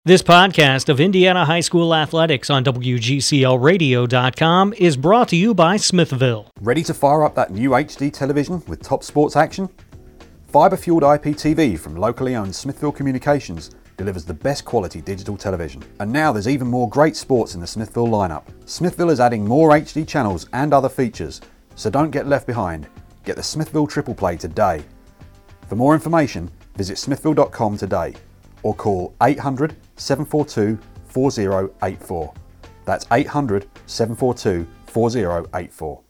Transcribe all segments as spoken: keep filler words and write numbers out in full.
This podcast of Indiana High School Athletics on W G C L radio dot com is brought to you by Smithville. Ready to fire up that new H D television with top sports action? Fibre-fueled I P T V from locally owned Smithville Communications delivers the best quality digital television. And now there's even more great sports in the Smithville lineup. Smithville is adding more H D channels and other features, so don't get left behind. Get the Smithville Triple Play today. For more information, visit smithville dot com today or call eight hundred, seven four two, four zero eight four. That's eight hundred, seven four two, four zero eight four.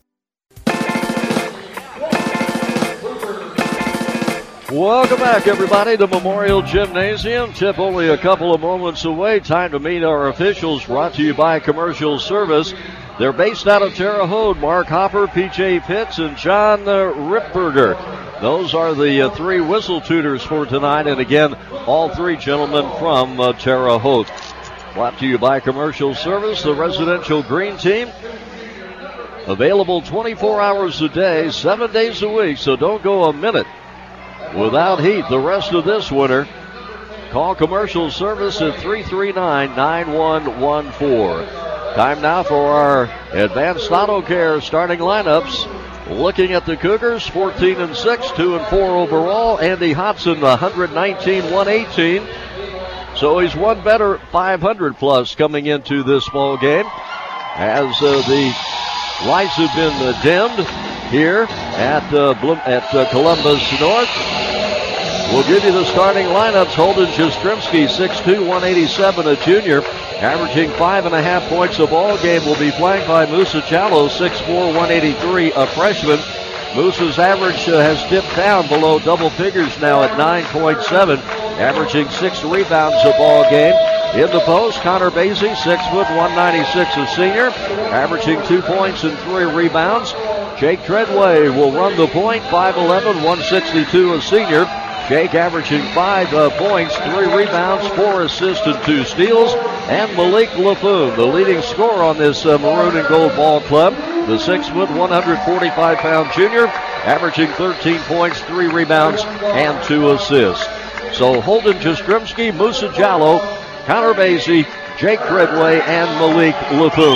Welcome back, everybody, to Memorial Gymnasium. Tip only a couple of moments away. Time to meet our officials, brought to you by Commercial Service. They're based out of Terre Haute. Mark Hopper, P J Pitts, and John uh, Ripberger. Those are the uh, three whistle tutors for tonight. And again, all three gentlemen from uh, Terre Haute. Brought to you by Commercial Service, the residential green team. Available twenty-four hours a day, seven days a week, so don't go a minute without heat the rest of this winter. Call Commercial Service at three three nine, nine one one four. Time now for our Advanced Auto Care starting lineups. Looking at the Cougars, fourteen and six, two and four overall. Andy Hobson, one nineteen, one eighteen. So he's one better, five hundred plus coming into this ball game. As uh, the lights have been uh, dimmed here at uh, Bloom, at uh, Columbus North. We'll give you the starting lineups. Holden Jastrzemski, six two, one eighty-seven, a junior, averaging five and a half points a ball game. Will be flanked by Musa Jallo, six four, one eighty-three, a freshman. Musa's average uh, has dipped down below double figures now at nine point seven, averaging six rebounds a ball game. In the post, Connor Basie, six foot, one ninety-six, a senior, averaging two points and three rebounds. Jake Treadway will run the point, five eleven, one sixty-two, a senior. Jake averaging five uh, points, three rebounds, four assists, and two steals. And Malik LaFoon, the leading scorer on this uh, maroon and gold ball club, the six foot, one forty-five pound junior, averaging thirteen points, three rebounds, and two assists. So Holden Jastrzemski, Musa Jallo, Connor Basie, Jake Treadway, and Malik LaFoon.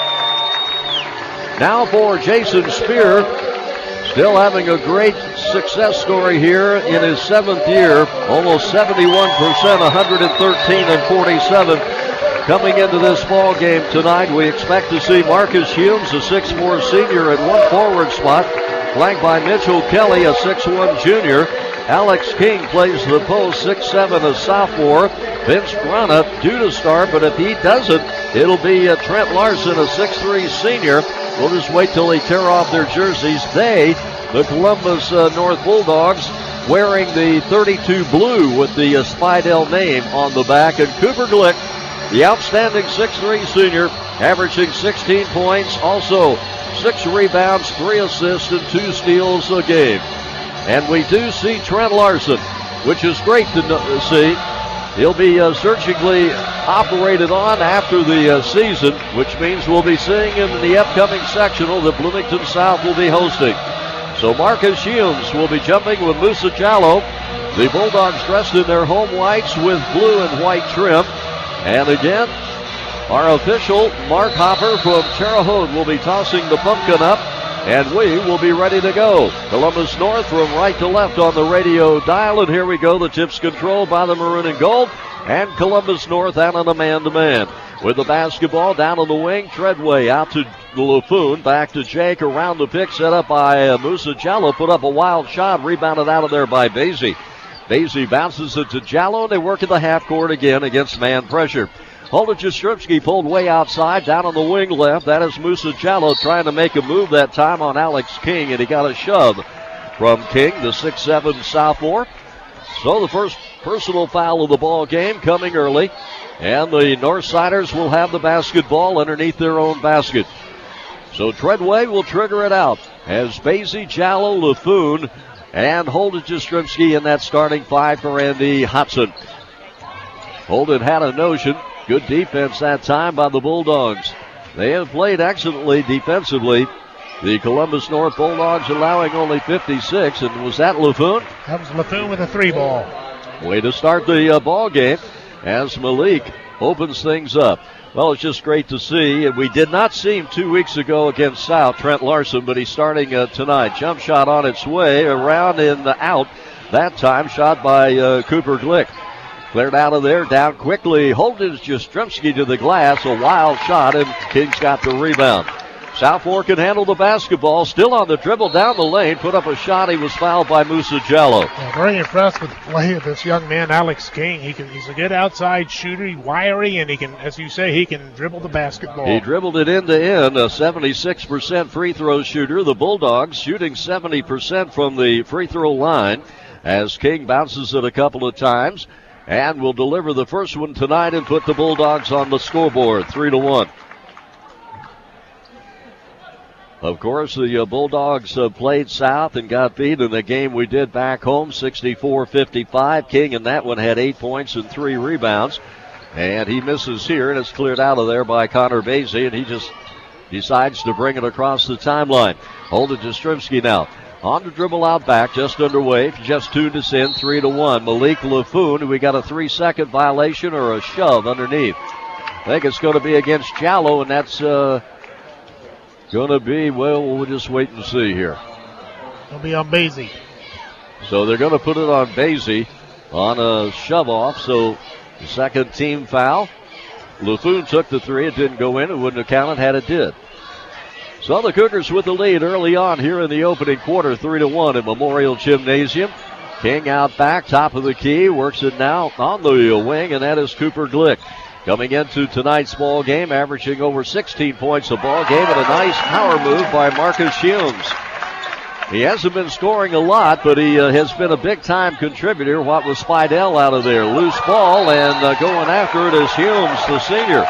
Now for Jason Spear, still having a great success story here in his seventh year, almost seventy-one percent, one thirteen and forty-seven. Coming into this ball game tonight, we expect to see Marcus Humes, a six four senior, at one forward spot, flanked by Mitchell Kelly, a six one junior. Alex King plays the post, six seven, a sophomore. Vince Grana due to start, but if he doesn't, it'll be uh, Trent Larson, a six three senior. We'll just wait till they tear off their jerseys. They, the Columbus uh, North Bulldogs, wearing the thirty-two blue with the uh, Spidell name on the back. And Cooper Glick, the outstanding six three senior, averaging sixteen points, also six rebounds, three assists, and two steals a game. And we do see Trent Larson, which is great to no- see. He'll be uh, surgically operated on after the uh, season, which means we'll be seeing him in the upcoming sectional that Bloomington South will be hosting. So Marcus Humes will be jumping with Musa Jallo. The Bulldogs dressed in their home whites with blue and white trim. And again, our official, Mark Hopper from Terre Haute, will be tossing the pumpkin up. And we will be ready to go. Columbus North from right to left on the radio dial. And here we go. The tip's controlled by the maroon and gold. And Columbus North out on a man-to-man. With the basketball down on the wing, Treadway out to LaFoon. Back to Jake around the pick set up by uh, Musa Jallo. Put up a wild shot. Rebounded out of there by Basie. Basie bounces it to Jallo. They work at the half court again against man pressure. Holden Jastrzemski pulled way outside, down on the wing left. That is Musa Jallo trying to make a move that time on Alex King, and he got a shove from King, the six seven sophomore. So the first personal foul of the ball game coming early, and the Northsiders will have the basketball underneath their own basket. So Treadway will trigger it out as Basie, Jallo, LaFoon, and Holden Jastrzemski in that starting five for Andy Hobson. Holden had a notion. Good defense that time by the Bulldogs. They have played excellently defensively. The Columbus North Bulldogs allowing only fifty-six. And was that LaFoon? That was LaFoon with a three ball. Way to start the uh, ball game. as Malik opens things up. Well, it's just great to see. And we did not see him two weeks ago against South, Trent Larson, but he's starting uh, tonight. Jump shot on its way, around and out. That time shot by uh, Cooper Glick. Cleared out of there, down quickly. Holden Jastrzemski to the glass. A wild shot, and King's got the rebound. Southmore can handle the basketball. Still on the dribble down the lane. Put up a shot. He was fouled by Musa Jallo. Yeah, very impressed with the play of this young man, Alex King. He can, he's a good outside shooter. He's wiry, and he can, as you say, he can dribble the basketball. He dribbled it end to end. A seventy-six percent free throw shooter. The Bulldogs shooting seventy percent from the free throw line as King bounces it a couple of times and will deliver the first one tonight and put the Bulldogs on the scoreboard, three to one. Of course, the uh, Bulldogs uh, played South and got beat in the game we did back home, sixty-four fifty-five. King in that one had eight points and three rebounds. And he misses here, and it's cleared out of there by Connor Basie, and he just decides to bring it across the timeline. Holden Jastrzemski now. On the dribble out back, just underway. Just tuned us in, three to one. Malik Laffoon, we got a three-second violation or a shove underneath. I think it's going to be against Jallo, and that's... Uh, Going to be, well, we'll just wait and see here. It'll be on Basie. So they're going to put it on Basie on a shove off. So the second team foul. Laffoon took the three. It didn't go in. It wouldn't have counted had it did. So the Cougars with the lead early on here in the opening quarter, three to one at Memorial Gymnasium. King out back, top of the key, works it now on the wing, and that is Cooper Glick. Coming into tonight's ball game, averaging over sixteen points a ball game, and a nice power move by Marcus Humes. He hasn't been scoring a lot, but he uh, has been a big-time contributor. What was Spidell out of there? Loose ball, and uh, going after it is Humes, the senior.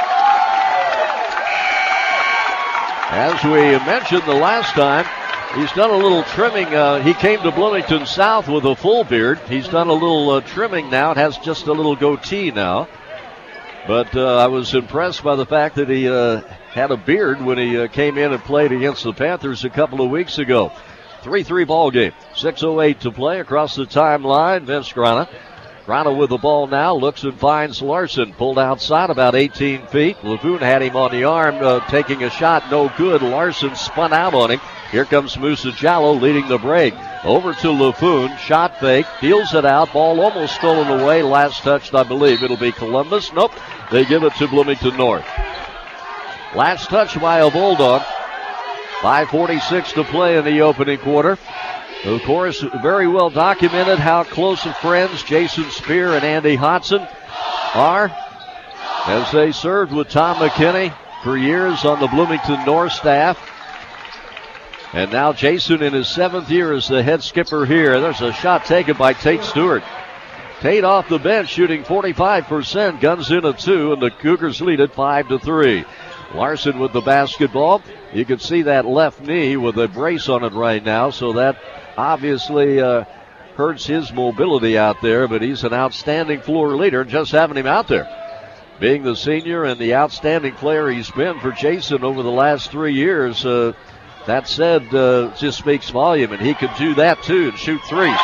As we mentioned the last time, he's done a little trimming. Uh, he came to Bloomington South with a full beard. He's done a little uh, trimming now. It has just a little goatee now. But uh, I was impressed by the fact that he uh, had a beard when he uh, came in and played against the Panthers a couple of weeks ago. three three ball game. six oh eight to play across the timeline. Vince Grana. Grana with the ball now. Looks and finds Larson. Pulled outside about eighteen feet. Laffoon had him on the arm, uh, taking a shot. No good. Larson spun out on him. Here comes Musa Jallo leading the break. Over to Laffoon. Shot fake. Deals it out. Ball almost stolen away. Last touched, I believe. It'll be Columbus. Nope. They give it to Bloomington North. Last touch by a Bulldog. five forty-six to play in the opening quarter. Of course, very well documented how close of friends Jason Spear and Andy Hodson are, as they served with Tom McKinney for years on the Bloomington North staff. And now Jason in his seventh year as the head skipper here. There's a shot taken by Tate Stewart. Tate off the bench shooting forty-five percent, guns in a two, and the Cougars lead it five to three. Larson with the basketball. You can see that left knee with a brace on it right now, so that obviously uh, hurts his mobility out there, but he's an outstanding floor leader, just having him out there. Being the senior and the outstanding player he's been for Jason over the last three years, uh, that said, uh, just speaks volume, and he can do that too and shoot threes.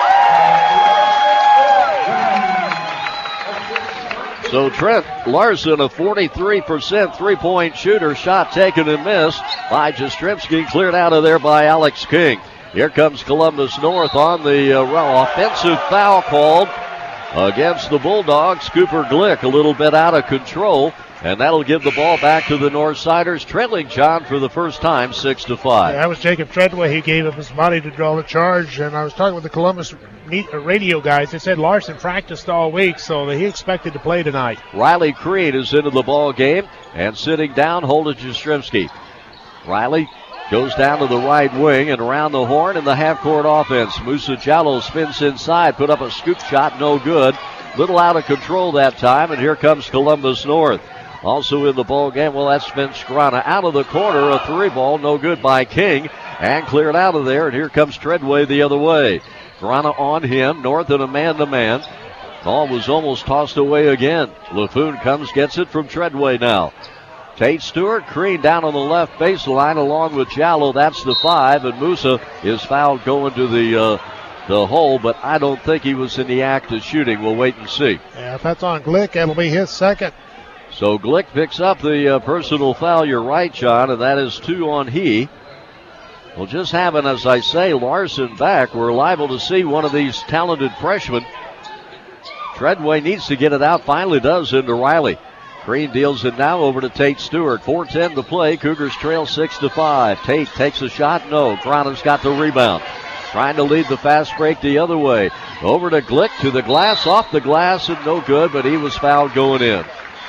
So Trent Larson, a forty-three percent three-point shooter, shot taken and missed by Jastrzemski, cleared out of there by Alex King. Here comes Columbus North on the uh, offensive foul called against the Bulldogs. Cooper Glick a little bit out of control, and that'll give the ball back to the Northsiders, trailing John for the first time, six to five. Yeah, that was Jacob Treadway. He gave up his body to draw the charge, and I was talking with the Columbus radio guys. They said Larson practiced all week, so he expected to play tonight. Riley Creed is into the ball game, and sitting down, Holden Jastrzemski. Riley goes down to the right wing and around the horn in the half-court offense. Musa Jallo spins inside, put up a scoop shot, no good. Little out of control that time, and here comes Columbus North. Also in the ball game, well, that's Vince Grana. Out of the corner, a three ball, no good by King, and cleared out of there, and here comes Treadway the other way. Grana on him, North in a man-to-man. Ball was almost tossed away again. Laffoon comes, gets it from Treadway now. Tate Stewart, Crean down on the left baseline along with Jallo. That's the five, and Musa is fouled going to the uh, the hole, but I don't think he was in the act of shooting. We'll wait and see. Yeah, if that's on Glick, it'll be his second. So Glick picks up the uh, personal foul. You're right, John, and that is two on he. Well, just having, as I say, Larson back, we're liable to see one of these talented freshmen. Treadway needs to get it out, finally does, into Riley. Green deals it now over to Tate Stewart. four ten to play. Cougars trail six to five. Tate takes a shot. No. Grana's got the rebound. Trying to lead the fast break the other way. Over to Glick, to the glass, off the glass, and no good, but he was fouled going in.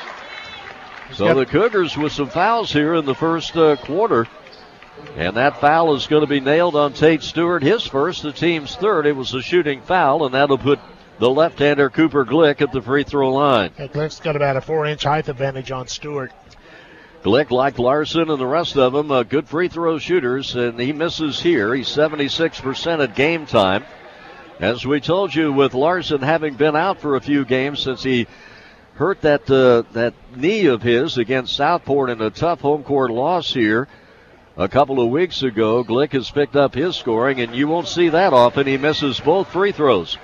So the Cougars with some fouls here in the first uh, quarter. And that foul is going to be nailed on Tate Stewart. His first, the team's third. It was a shooting foul, and that'll put the left-hander Cooper Glick at the free throw line. Yeah, Glick's got about a four-inch height advantage on Stewart. Glick, like Larson and the rest of them, uh, good free throw shooters, and he misses here. He's seventy-six percent at game time. As we told you, with Larson having been out for a few games since he hurt that uh, that knee of his against Southport in a tough home court loss here a couple of weeks ago, Glick has picked up his scoring, and you won't see that often. He misses both free throws.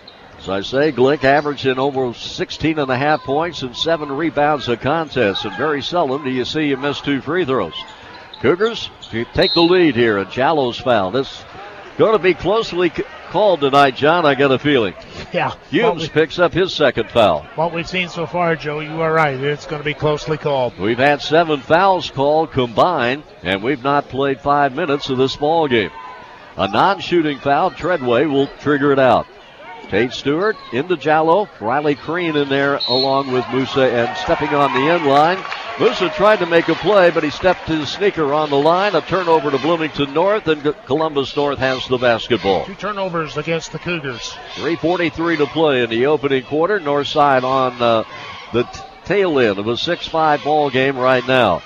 As I say, Glick averaging over sixteen and a half points and seven rebounds a contest, and very seldom do you see him miss two free throws. Cougars take the lead here, and Jallo's foul. This going to be closely c- called tonight, John, I got a feeling. Yeah. Hughes we, picks up his second foul. What we've seen so far, Joe, you are right. It's going to be closely called. We've had seven fouls called combined, and we've not played five minutes of this ball game. A non-shooting foul, Treadway will trigger it out. Tate Stewart into Jallo. Riley Crean in there along with Musa, and stepping on the end line. Musa tried to make a play, but he stepped his sneaker on the line. A turnover to Bloomington North, and Columbus North has the basketball. Two turnovers against the Cougars. three forty-three to play in the opening quarter. Northside on uh, the t- tail end of a six five ball game right now.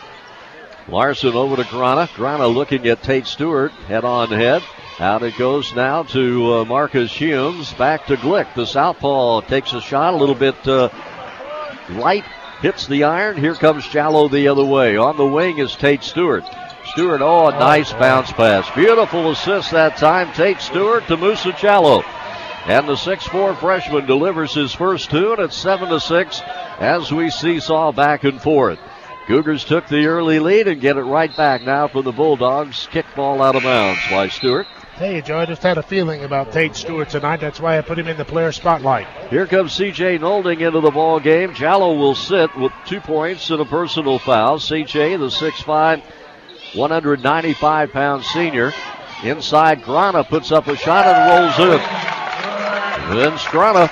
Larson over to Grana. Grana looking at Tate Stewart, head on head. Out it goes now to uh, Marcus Humes. Back to Glick. The southpaw takes a shot a little bit uh, light. Hits the iron. Here comes Jallo the other way. On the wing is Tate Stewart. Stewart, oh, a nice bounce pass. Beautiful assist that time. Tate Stewart to Musa Jallo. And the six four freshman delivers his first two, and it's seven to six as we seesaw back and forth. Cougars took the early lead and get it right back now from the Bulldogs. Kick ball out of bounds by Stewart. Hey, Joe, I just had a feeling about Tate Stewart tonight. That's why I put him in the player spotlight. Here comes C J Nolding into the ball game. Jallo will sit with two points and a personal foul. C J, the six five, one hundred ninety-five pound senior. Inside, Grana puts up a shot and rolls in. And then Grana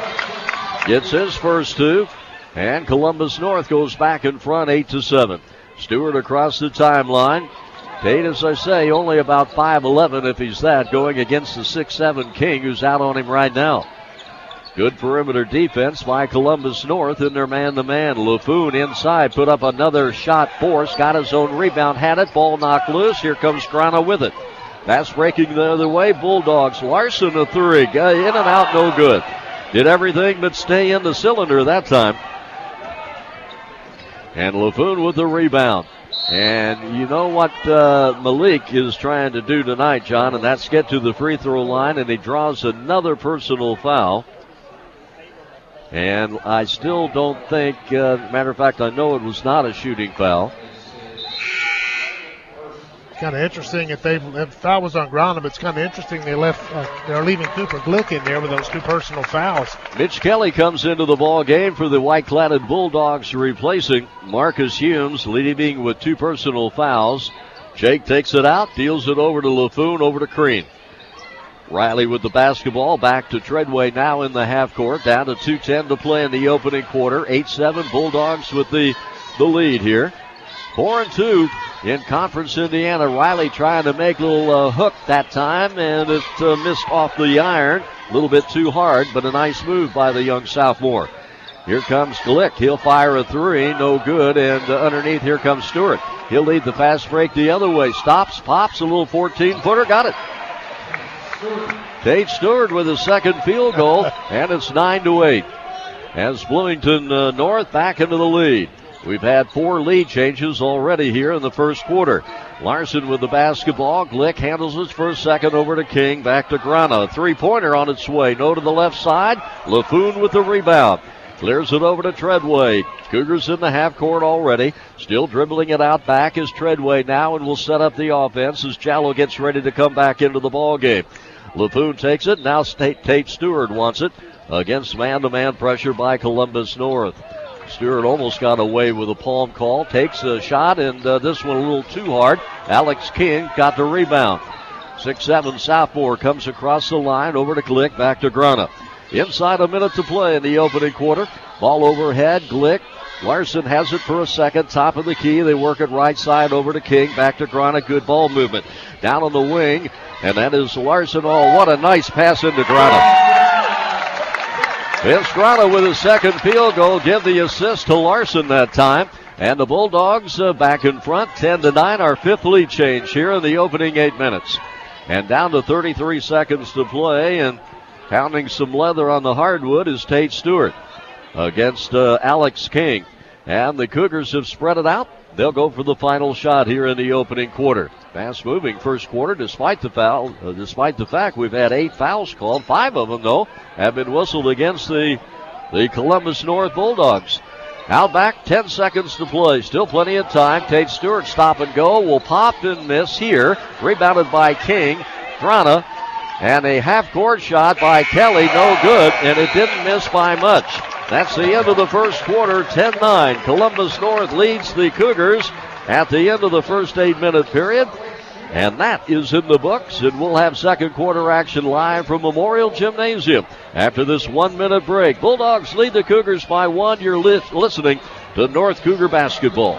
gets his first two. And Columbus North goes back in front, eight to seven. Stewart across the timeline. Tate, as I say, only about five eleven if he's that, going against the six seven King, who's out on him right now. Good perimeter defense by Columbus North in their man-to-man. LaFoon inside, put up another shot force, got his own rebound, had it, ball knocked loose. Here comes Grana with it. That's breaking the other way. Bulldogs. Larson a three, in and out, no good. Did everything but stay in the cylinder that time. And LaFoon with the rebound. And you know what uh, Malik is trying to do tonight, John, and that's get to the free throw line, and he draws another personal foul. And I still don't think, uh, matter of fact, I know it was not a shooting foul. Kind of interesting if they if foul was on Grana, but it's kind of interesting they left uh, they're leaving Cooper Glick in there with those two personal fouls. Mitch Kelly comes into the ball game for the white-cladded Bulldogs, replacing Marcus Humes, leading with two personal fouls. Jake takes it out, deals it over to LaFoon, over to Crean. Riley with the basketball, back to Treadway now in the half court, down to two ten to play in the opening quarter. eight seven Bulldogs with the, the lead here. Four and two in Conference Indiana. Riley trying to make a little uh, hook that time, and it uh, missed off the iron. A little bit too hard, but a nice move by the young sophomore. Here comes Glick. He'll fire a three. No good. And uh, underneath, here comes Stewart. He'll lead the fast break the other way. Stops, pops, a little fourteen-footer. Got it. Tate Stewart with his second field goal, and it's nine to eight. As Bloomington uh, North back into the lead. We've had four lead changes already here in the first quarter. Larson with the basketball. Glick handles it for a second over to King. Back to Grana. Three-pointer on its way. No to the left side. LaFoon with the rebound. Clears it over to Treadway. Cougars in the half court already. Still dribbling it out back is Treadway now and will set up the offense as Jallo gets ready to come back into the ball game. LaFoon takes it. Now Tate, Tate Stewart wants it against man-to-man pressure by Columbus North. Stewart almost got away with a palm call. Takes a shot, and uh, this one a little too hard. Alex King got the rebound. six seven sophomore comes across the line over to Glick. Back to Grana. Inside a minute to play in the opening quarter. Ball overhead. Glick. Larson has it for a second. Top of the key. They work it right side over to King. Back to Grana. Good ball movement. Down on the wing. And that is Larson. Oh, what a nice pass into Grana. Vince Grana with his second field goal. Give the assist to Larson that time. And the Bulldogs uh, back in front. ten to nine. Our fifth lead change here in the opening eight minutes. And down to thirty-three seconds to play. And pounding some leather on the hardwood is Tate Stewart against uh, Alex King. And the Cougars have spread it out. They'll go for the final shot here in the opening quarter. Fast moving first quarter despite the foul, uh, despite the fact we've had eight fouls called. Five of them, though, have been whistled against the, the Columbus North Bulldogs. Out back, ten seconds to play. Still plenty of time. Tate Stewart stop and go. Will pop and miss here. Rebounded by King. Grana. And a half-court shot by Kelly, no good, and it didn't miss by much. That's the end of the first quarter, ten nine. Columbus North leads the Cougars at the end of the first eight-minute period. And that is in the books, and we'll have second quarter action live from Memorial Gymnasium after this one-minute break. Bulldogs lead the Cougars by one. You're li- listening to North Cougar Basketball.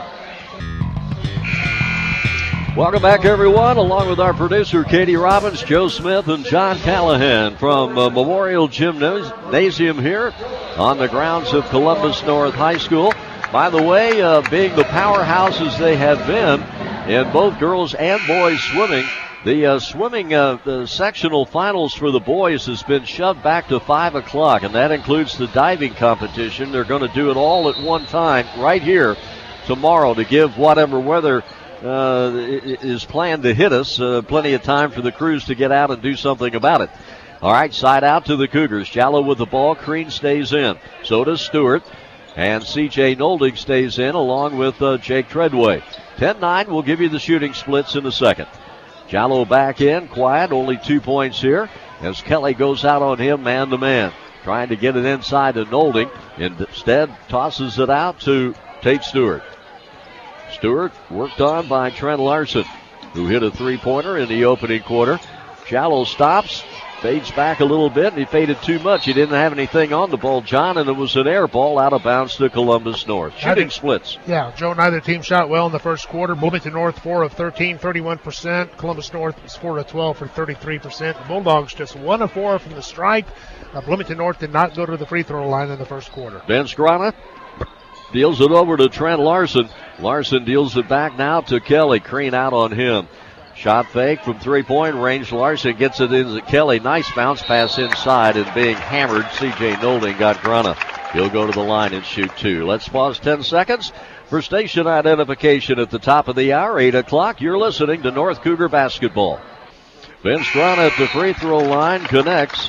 Welcome back, everyone, along with our producer, Katie Robbins, Joe Smith, and John Callahan from uh, Memorial Gymnasium here on the grounds of Columbus North High School. By the way, uh, being the powerhouses they have been in both girls and boys swimming, the uh, swimming uh, the sectional finals for the boys has been shoved back to five o'clock, and that includes the diving competition. They're going to do it all at one time right here tomorrow to give whatever weather Uh, is planned to hit us. Uh, plenty of time for the crews to get out and do something about it. All right, side out to the Cougars. Jallo with the ball. Crean stays in. So does Stewart. And C J Noldig stays in along with uh, Jake Treadway. ten nine will give you the shooting splits in a second. Jallo back in. Quiet. Only two points here as Kelly goes out on him man to man. Trying to get it inside to Noldig. Instead, tosses it out to Tate Stewart. Stewart worked on by Trent Larson, who hit a three-pointer in the opening quarter. Jallo stops, fades back a little bit, and he faded too much. He didn't have anything on the ball, John, and it was an air ball out of bounds to Columbus North. Shooting neither, splits. Yeah, Joe, neither team shot well in the first quarter. Bloomington North four of thirteen, thirty-one percent. Columbus North was four of twelve for thirty-three percent. The Bulldogs just one of four from the stripe. Uh, Bloomington North did not go to the free throw line in the first quarter. Vince Grana deals it over to Trent Larson. Larson deals it back now to Kelly. Crean out on him. Shot fake from three-point range. Larson gets it into Kelly. Nice bounce pass inside and being hammered. C J Noldig got Grana. He'll go to the line and shoot two. Let's pause ten seconds for station identification at the top of the hour, eight o'clock. You're listening to North Cougar Basketball. Vince Grana at the free throw line connects.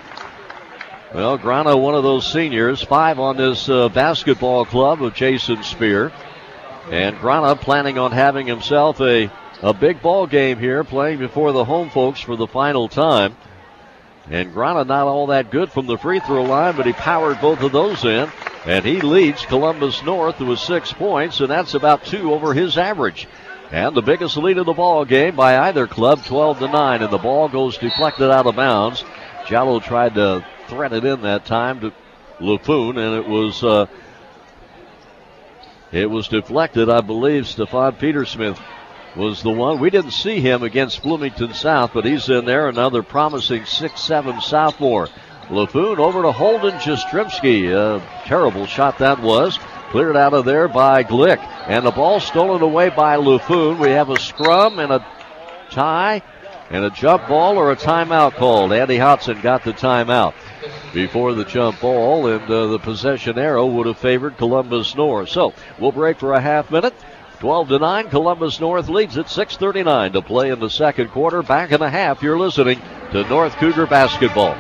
Well, Grana, one of those seniors, five on this uh, basketball club of Jason Spear. And Grana planning on having himself a, a big ball game here, playing before the home folks for the final time. And Grana not all that good from the free throw line, but he powered both of those in. And he leads Columbus North with six points, and that's about two over his average. And the biggest lead of the ball game by either club, twelve to nine, and the ball goes deflected out of bounds. Jallo tried to thread it in that time to LaFoon, and it was uh, it was deflected. I believe Stephon Petersmith was the one. We didn't see him against Bloomington South, but he's in there. Another promising six seven sophomore. LaFoon over to Holden Jastrzemski. A terrible shot that was. Cleared out of there by Glick. And the ball stolen away by LaFoon. We have a scrum and a tie and a jump ball or a timeout called. Andy Hodson got the timeout. before the jump ball, and uh, the possession arrow would have favored Columbus North. So we'll break for a half minute. twelve to nine, Columbus North leads at six thirty-nine to play in the second quarter. Back in a half, you're listening to North Cougar Basketball.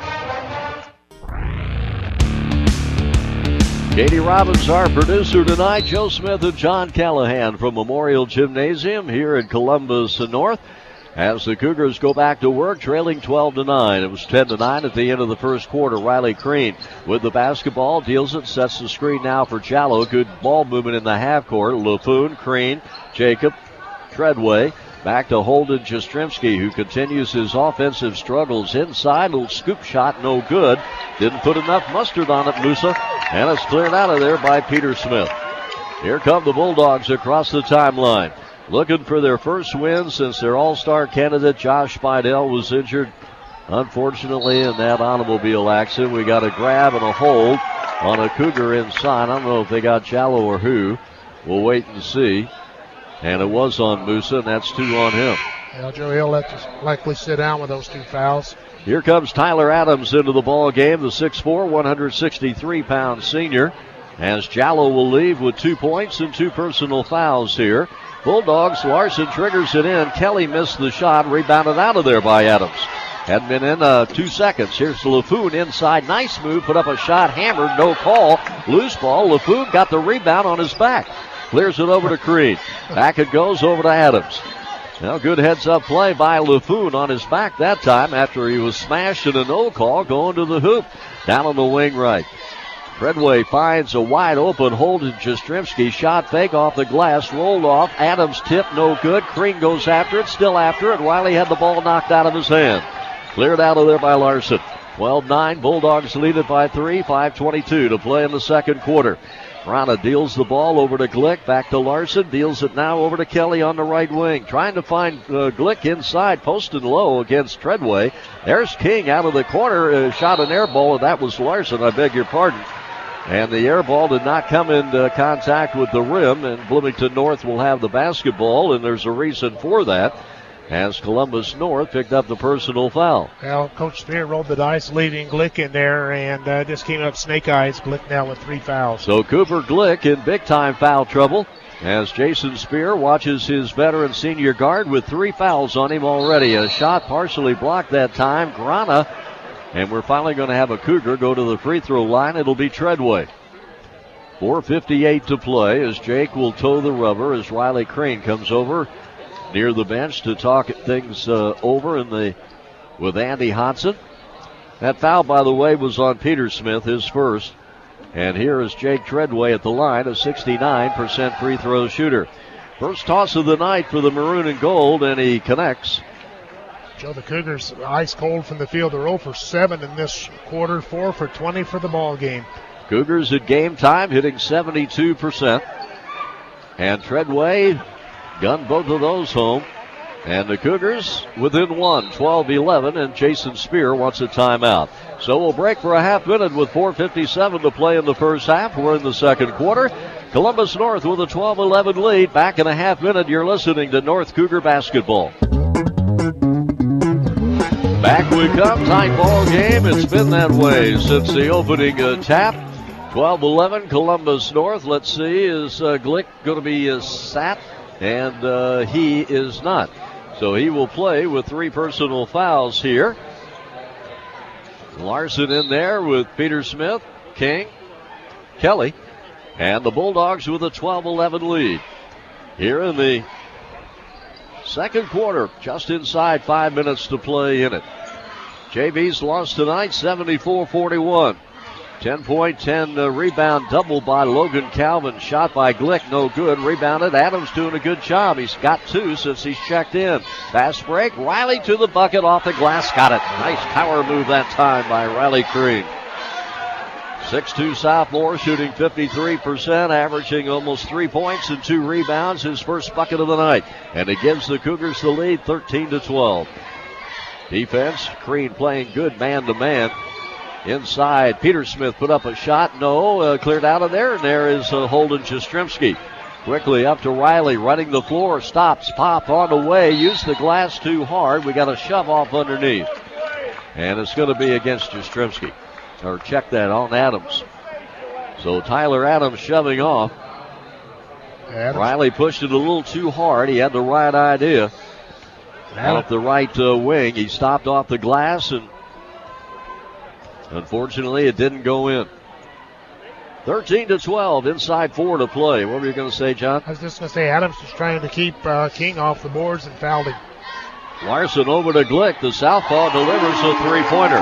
Katie Robbins, our producer tonight. Joe Smith and John Callahan from Memorial Gymnasium here in Columbus North. As the Cougars go back to work, trailing twelve to nine. It was ten to nine at the end of the first quarter. Riley Crean with the basketball, deals it, sets the screen now for Jallow. Good ball movement in the half court. LaFoon, Crean, Jacob, Treadway. Back to Holden Jastrzemski, who continues his offensive struggles inside. Little scoop shot, no good. Didn't put enough mustard on it, Musa. And it's cleared out of there by Peter Smith. Here come the Bulldogs across the timeline, looking for their first win since their all-star candidate Josh Spidell was injured, unfortunately, in that automobile accident. We got a grab and a hold on a Cougar inside. I don't know if they got Jallow or who. We'll wait and see. And it was on Musa, and that's two on him. Yeah, Joe, he'll let likely sit down with those two fouls. Here comes Tyler Adams into the ball game, the six four, one hundred sixty-three pound senior, as Jallow will leave with two points and two personal fouls here. Bulldogs, Larson triggers it in. Kelly missed the shot, rebounded out of there by Adams. Hadn't been in uh, two seconds. Here's LaFoon inside. Nice move, put up a shot, hammered, no call. Loose ball. LaFoon got the rebound on his back. Clears it over to Creed. Back it goes over to Adams. Now, good heads-up play by LaFoon on his back that time after he was smashed in a no call going to the hoop. Down on the wing right. Treadway finds a wide-open Holden Jastrzemski. Shot fake off the glass, rolled off. Adams tip, no good. Crean goes after it, still after it. Wiley had the ball knocked out of his hand. Cleared out of there by Larson. twelve nine, Bulldogs lead it by three. five twenty-two to play in the second quarter. Rana deals the ball over to Glick, back to Larson, deals it now over to Kelly on the right wing. Trying to find uh, Glick inside, posted low against Treadway. There's King out of the corner, uh, shot an air ball, and that was Larson, I beg your pardon. And the air ball did not come into contact with the rim, and Bloomington North will have the basketball, and there's a reason for that, as Columbus North picked up the personal foul. Well, Coach Spear rolled the dice, leaving Glick in there, and uh, just came up snake eyes. Glick now with three fouls. So Cooper Glick in big-time foul trouble, as Jason Spear watches his veteran senior guard with three fouls on him already. A shot partially blocked that time. Grana, and we're finally going to have a Cougar go to the free throw line. It'll be Treadway. four fifty-eight to play as Jake will toe the rubber as Riley Crean comes over near the bench to talk things uh, over in the with Andy Hodson. That foul, by the way, was on Peter Smith, his first. And here is Jake Treadway at the line, a sixty-nine percent free throw shooter. First toss of the night for the maroon and gold, and he connects. Joe, the Cougars ice cold from the field. They're zero for seven in this quarter, four for twenty for the ball game. Cougars at game time hitting seventy-two percent. And Treadway gunned both of those home. And the Cougars within one, twelve eleven, and Jason Spear wants a timeout. So we'll break for a half minute with four fifty-seven to play in the first half. We're in the second quarter. Columbus North with a twelve eleven lead. Back in a half minute, you're listening to North Cougar Basketball. Back we come, tight ball game. It's been that way since the opening uh, tap. twelve eleven, Columbus North. Let's see, is uh, Glick going to be uh, sat? And uh, he is not. So he will play with three personal fouls here. Larson in there with Peter Smith, King, Kelly, and the Bulldogs with a twelve eleven lead. Here in the second quarter, just inside five minutes to play in it. J V's lost tonight, seventy-four forty-one. ten point, ten uh, rebound double by Logan Calvin. Shot by Glick, no good. Rebounded. Adams doing a good job. He's got two since he's checked in. Fast break. Riley to the bucket off the glass. Got it. Nice power move that time by Riley Crean. six two sophomore shooting fifty-three percent, averaging almost three points and two rebounds. His first bucket of the night. And it gives the Cougars the lead thirteen to twelve. Defense, Crean playing good man-to-man. Inside, Peter Smith put up a shot. No, uh, cleared out of there. And there is uh, Holden Jastrzemski. Quickly up to Riley, running the floor. Stops, pop on the way. Used the glass too hard. We got a shove off underneath. And it's going to be against Jastrzemski. or check that on Adams. So Tyler Adams shoving off. Adams. Riley pushed it a little too hard. He had the right idea. Adams. Off the right uh, wing. He stopped off the glass, and unfortunately it didn't go in. thirteen to twelve, inside four to play. What were you going to say, John? I was just going to say Adams was trying to keep uh, King off the boards and fouled him. Larson over to Glick. The southpaw delivers a three-pointer.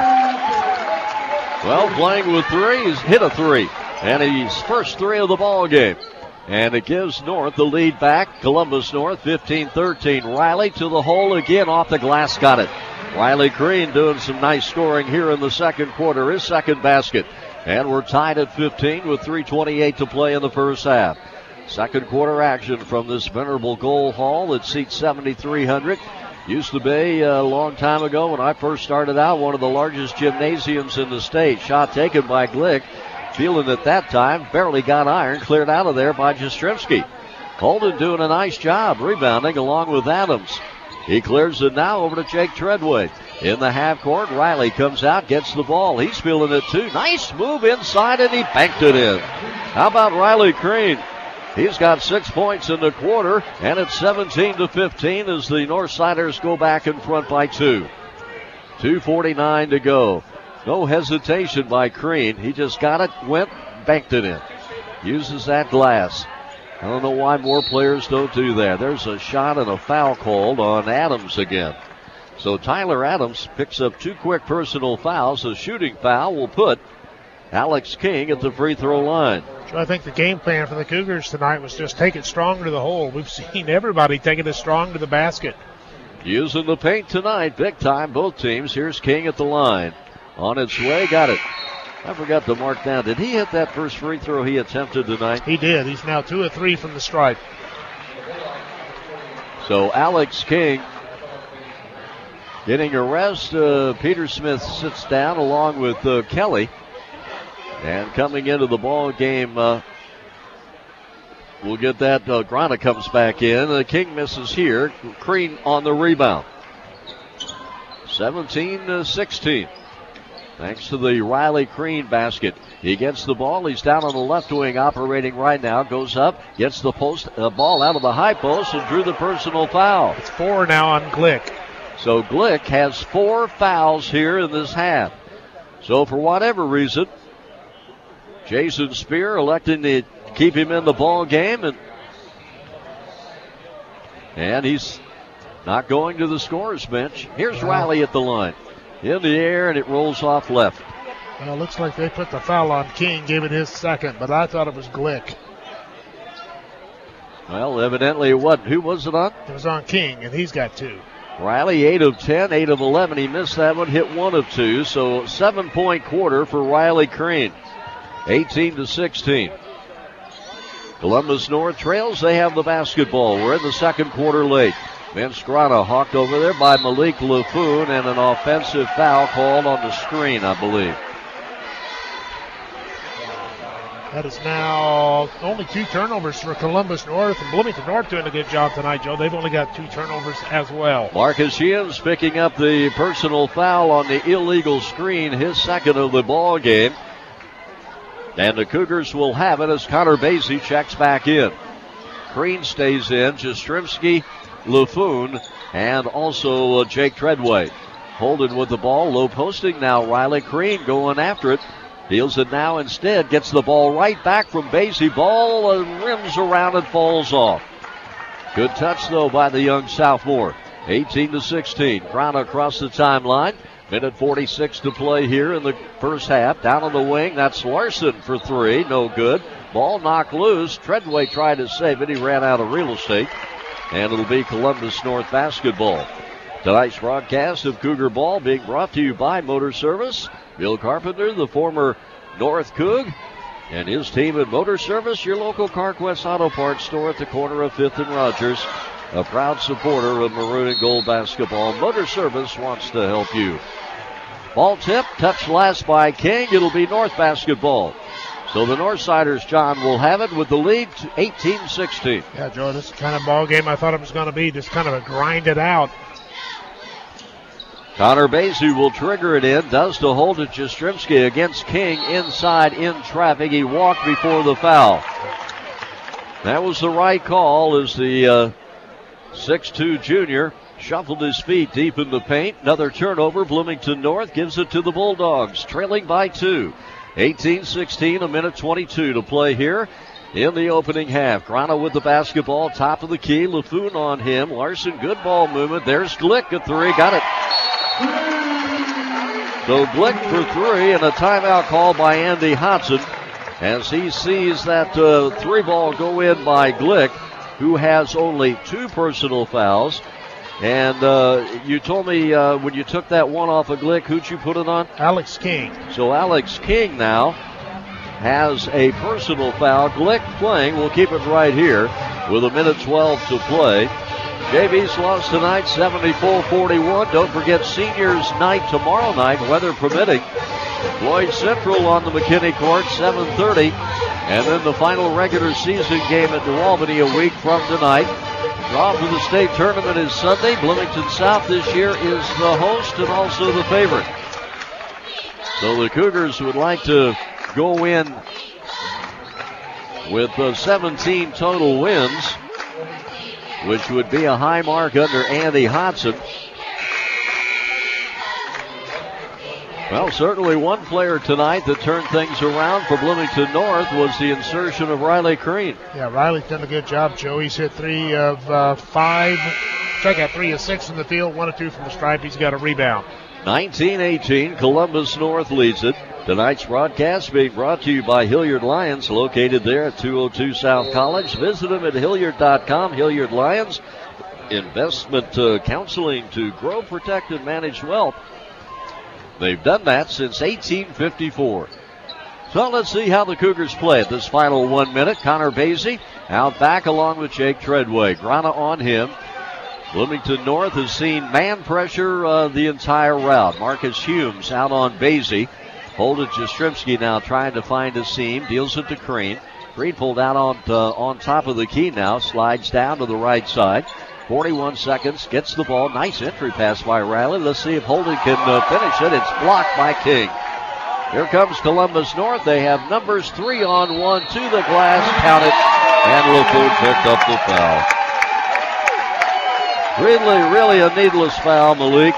Well, playing with three, he's hit a three. And he's first three of the ball game. And it gives North the lead back. Columbus North fifteen thirteen. Riley to the hole again, off the glass, got it. Riley Crean doing some nice scoring here in the second quarter. His second basket. And we're tied at fifteen with three twenty-eight to play in the first half. Second quarter action from this venerable goal hall that seats seventy-three hundred. Used to be a long time ago when I first started out, one of the largest gymnasiums in the state. Shot taken by Glick. Feeling at that time, barely got iron, cleared out of there by Jastrzemski. Holden doing a nice job rebounding along with Adams. He clears it now over to Jake Treadway. In the half court, Riley comes out, gets the ball. He's feeling it too. Nice move inside, and he banked it in. How about Riley Crean? He's got six points in the quarter, and it's seventeen to fifteen as the Northsiders go back in front by two. two forty-nine to go. No hesitation by Crean. He just got it, went, banked it in. Uses that glass. I don't know why more players don't do that. There's a shot and a foul called on Adams again. So Tyler Adams picks up two quick personal fouls. A shooting foul will put Alex King at the free throw line. So I think the game plan for the Cougars tonight was just take it strong to the hole. We've seen everybody taking it strong to the basket. Using the paint tonight, big time, both teams. Here's King at the line. On its way, got it. I forgot to mark down. Did he hit that first free throw he attempted tonight? He did. He's now two or three from the stripe. So Alex King getting a rest. Uh, Peter Smith sits down along with uh, Kelly. And coming into the ball game, uh, we'll get that. Uh, Grana comes back in. Uh, King misses here. Crean on the rebound. seventeen sixteen. Thanks to the Riley Crean basket. He gets the ball. He's down on the left wing operating right now. Goes up, gets the post, uh, ball out of the high post and drew the personal foul. It's four now on Glick. So Glick has four fouls here in this half. So for whatever reason, Jason Spear electing to keep him in the ball game, and and he's not going to the scorer's bench. Here's Riley at the line. In the air, and it rolls off left. Well, it looks like they put the foul on King, gave it his second, but I thought it was Glick. Well, evidently it wasn't. Who was it on? It was on King, and he's got two. Riley, eight of ten, eight of eleven. He missed that one, hit one of two. So seven-point quarter for Riley Crean. eighteen to sixteen. Columbus North trails. They have the basketball. We're in the second quarter late. Vince Grana hawked over there by Malik Lafoon, and an offensive foul called on the screen, I believe. That is now only two turnovers for Columbus North, and Bloomington North doing a good job tonight, Joe. They've only got two turnovers as well. Marcus Shields picking up the personal foul on the illegal screen, his second of the ball game. And the Cougars will have it as Connor Basie checks back in. Crean stays in, Jastrzemski, Lafoon, and also uh, Jake Treadway. Holden with the ball, low posting now. Riley Crean going after it. Deals it now instead. Gets the ball right back from Basie. Ball uh, rims around and falls off. Good touch, though, by the young sophomore. eighteen to sixteen. Grana across the timeline. Minute forty-six to play here in the first half. Down on the wing, that's Larson for three. No good. Ball knocked loose. Treadway tried to save it. He ran out of real estate. And it'll be Columbus North basketball. Tonight's broadcast of Cougar Ball being brought to you by Motor Service. Bill Carpenter, the former North Coug, and his team at Motor Service, your local CarQuest Auto Parts store at the corner of fifth and Rogers. A proud supporter of maroon and gold basketball. Motor Service wants to help you. Ball tip, touched last by King. It'll be North basketball. So the Northsiders, John, will have it with the lead eighteen sixteen. Yeah, Joe, this is the kind of ball game I thought it was going to be. Just kind of a grind it out. Connor Basu will trigger it in, does to hold it. Jastrzemski against King inside in traffic. He walked before the foul. That was the right call as the uh, six two junior shuffled his feet deep in the paint. Another turnover. Bloomington North gives it to the Bulldogs, trailing by two. eighteen sixteen, a minute twenty-two to play here in the opening half. Grana with the basketball, top of the key. LaFoon on him. Larson, good ball movement. There's Glick at three. Got it. So Glick for three, and a timeout call by Andy Hodson as he sees that uh, three ball go in by Glick, who has only two personal fouls. And uh, you told me uh, when you took that one off of Glick, who'd you put it on? Alex King. So Alex King now has a personal foul. Glick playing. We'll keep it right here with a minute twelve to play. J V's lost tonight, seventy-four forty-one. Don't forget seniors night tomorrow night, weather permitting. Floyd Central on the McKinney Court, seven thirty. And then the final regular season game at New Albany a week from tonight. Draw for the state tournament is Sunday. Bloomington South this year is the host and also the favorite. So the Cougars would like to go in with uh, seventeen total wins, which would be a high mark under Andy Hodson. Well, certainly one player tonight that turned things around for Bloomington North was the insertion of Riley Crean. Yeah, Riley's done a good job, Joe. He's hit three of uh, five. Check out three of six in the field, one or two from the stripe. He's got a rebound. nineteen eighteen, Columbus North leads it. Tonight's broadcast being brought to you by Hilliard Lions, located there at two oh two South College. Visit them at hilliard dot com. Hilliard Lions, investment uh, counseling to grow, protect, and manage wealth. They've done that since eighteen fifty-four. So let's see how the Cougars play at this final one minute. Connor Basie out back along with Jake Treadway. Grana on him. Bloomington North has seen man pressure uh, the entire route. Marcus Humes out on Basie. Hold it Jastrzemski now trying to find a seam. Deals it to Crean. Crean pulled out on, uh, on top of the key now. Slides down to the right side. forty-one seconds, gets the ball. Nice entry pass by Riley. Let's see if Holden can uh, finish it. It's blocked by King. Here comes Columbus North. They have numbers three on one to the glass. Count it. And LaFoon picked up the foul. Really, really a needless foul, Malik.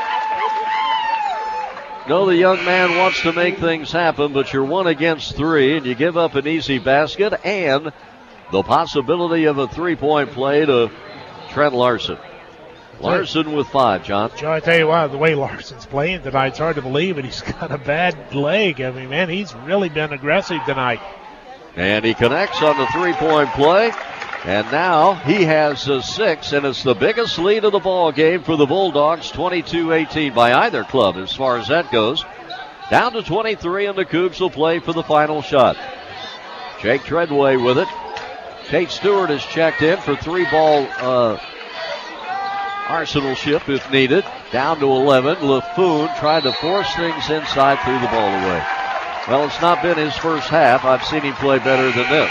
No, the young man wants to make things happen, but you're one against three, and you give up an easy basket and the possibility of a three-point play to Trent Larson. Larson with five, John. Joe, I tell you what, the way Larson's playing tonight, it's hard to believe it. He's got a bad leg. I mean, man, he's really been aggressive tonight. And he connects on the three-point play. And now he has a six, and it's the biggest lead of the ball game for the Bulldogs, twenty-two eighteen by either club as far as that goes. Down to twenty-three, and the Cougs will play for the final shot. Jake Treadway with it. Tate Stewart has checked in for three-ball uh, arsenalship if needed. Down to eleven. LaFoon tried to force things inside, threw the ball away. Well, it's not been his first half. I've seen him play better than this.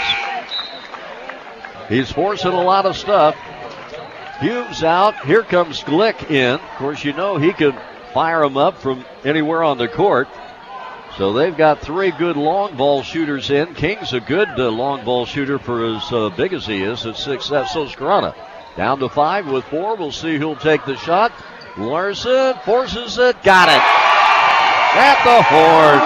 He's forcing a lot of stuff. Humes out. Here comes Glick in. Of course, you know he can fire him up from anywhere on the court. So they've got three good long ball shooters in. King's a good uh, long ball shooter for as uh, big as he is at six. That's so Grana. Down to five with four. We'll see who'll take the shot. Larson forces it. Got it. At the horn.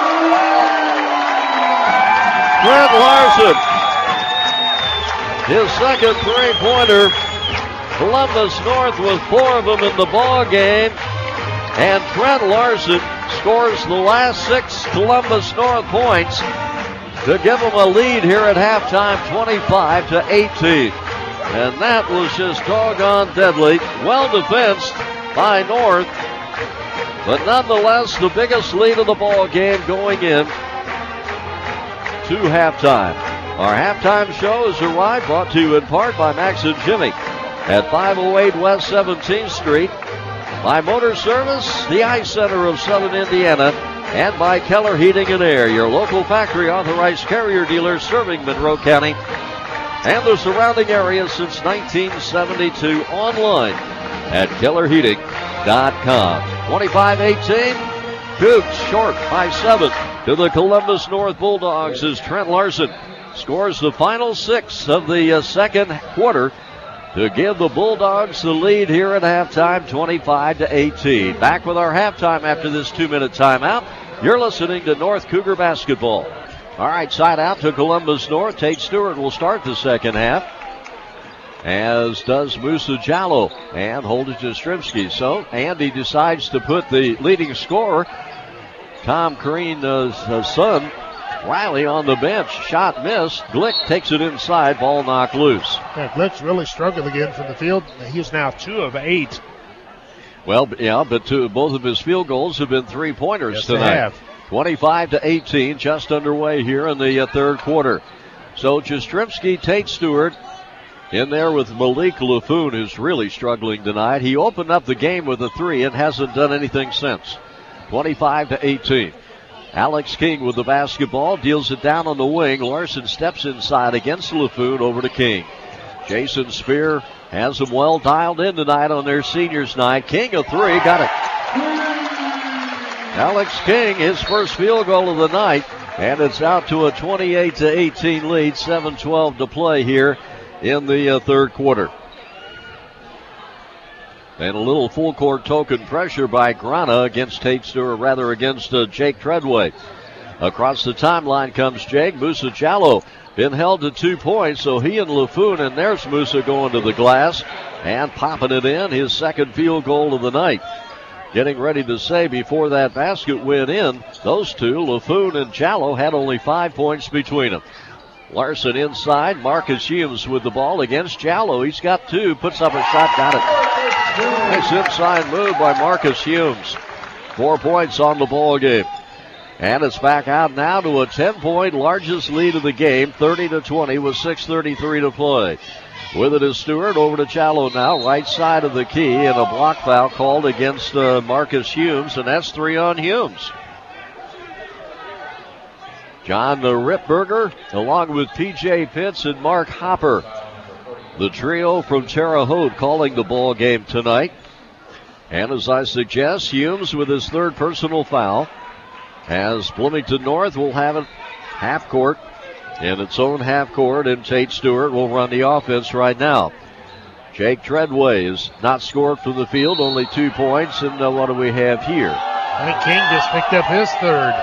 Trent Larson. His second three-pointer. Columbus North with four of them in the ball game. And Trent Larson scores the last six Columbus North points to give them a lead here at halftime, twenty-five to eighteen. And that was just doggone deadly. Well defensed by North. But nonetheless, the biggest lead of the ball game going in to halftime. Our halftime show has arrived, brought to you in part by Max and Jimmy at five oh eight West seventeenth Street, by Motor Service, the Eye Center of Southern Indiana, and by Keller Heating and Air, your local factory authorized carrier dealer serving Monroe County and the surrounding area since nineteen seventy-two, online at keller heating dot com. twenty-five eighteen. Cougs short by seven to the Columbus North Bulldogs as Trent Larson scores the final six of the uh, second quarter to give the Bulldogs the lead here at halftime, twenty-five to eighteen. Back with our halftime after this two-minute timeout. You're listening to North Cougar Basketball. All right, side out to Columbus North. Tate Stewart will start the second half, as does Musa Jallo and Holden Jastrzemski. So Andy decides to put the leading scorer, Tom Crean's uh, son, Riley, on the bench. Shot missed. Glick takes it inside. Ball knocked loose. Yeah, Glick's really struggled again from the field. He's now two of eight. Well, yeah, but two, both of his field goals have been three-pointers yes, tonight. They have. twenty-five to eighteen, just underway here in the uh, third quarter. So Jastrzemski, Tate Stewart in there with Malik Laffoon, who's really struggling tonight. He opened up the game with a three and hasn't done anything since. twenty-five to eighteen. Alex King with the basketball, deals it down on the wing. Larson steps inside against Laffoon, over to King. Jason Spear has them well dialed in tonight on their seniors night. King a three, got it. Alex King, his first field goal of the night, and it's out to a twenty-eight to eighteen lead, seven twelve to play here in the uh, third quarter. And a little full court token pressure by Grana against Tate Stewart, rather against uh, Jake Treadway. Across the timeline comes Jake. Musa Jallo been held to two points, so he and Laffoon, and there's Musa going to the glass and popping it in, his second field goal of the night. Getting ready to say before that basket went in, those two, Laffoon and Jallo, had only five points between them. Larson inside, Marcus Humes with the ball against Jallo. He's got two, puts up a shot, got it. Nice inside move by Marcus Humes. Four points on the ball game. And it's back out now to a ten-point largest lead of the game, thirty to twenty with six thirty-three to play. With it is Stewart, over to Jallo now, right side of the key, and a block foul called against uh, Marcus Humes, and that's three on Humes. John Ripberger, along with P J Pitts and Mark Hopper. The trio from Terre Haute calling the ball game tonight. And as I suggest, Humes with his third personal foul, as Bloomington North will have it half court, in its own half court, and Tate Stewart will run the offense right now. Jake Treadway has not scored from the field, only two points, and uh, what do we have here? I think King just picked up his third.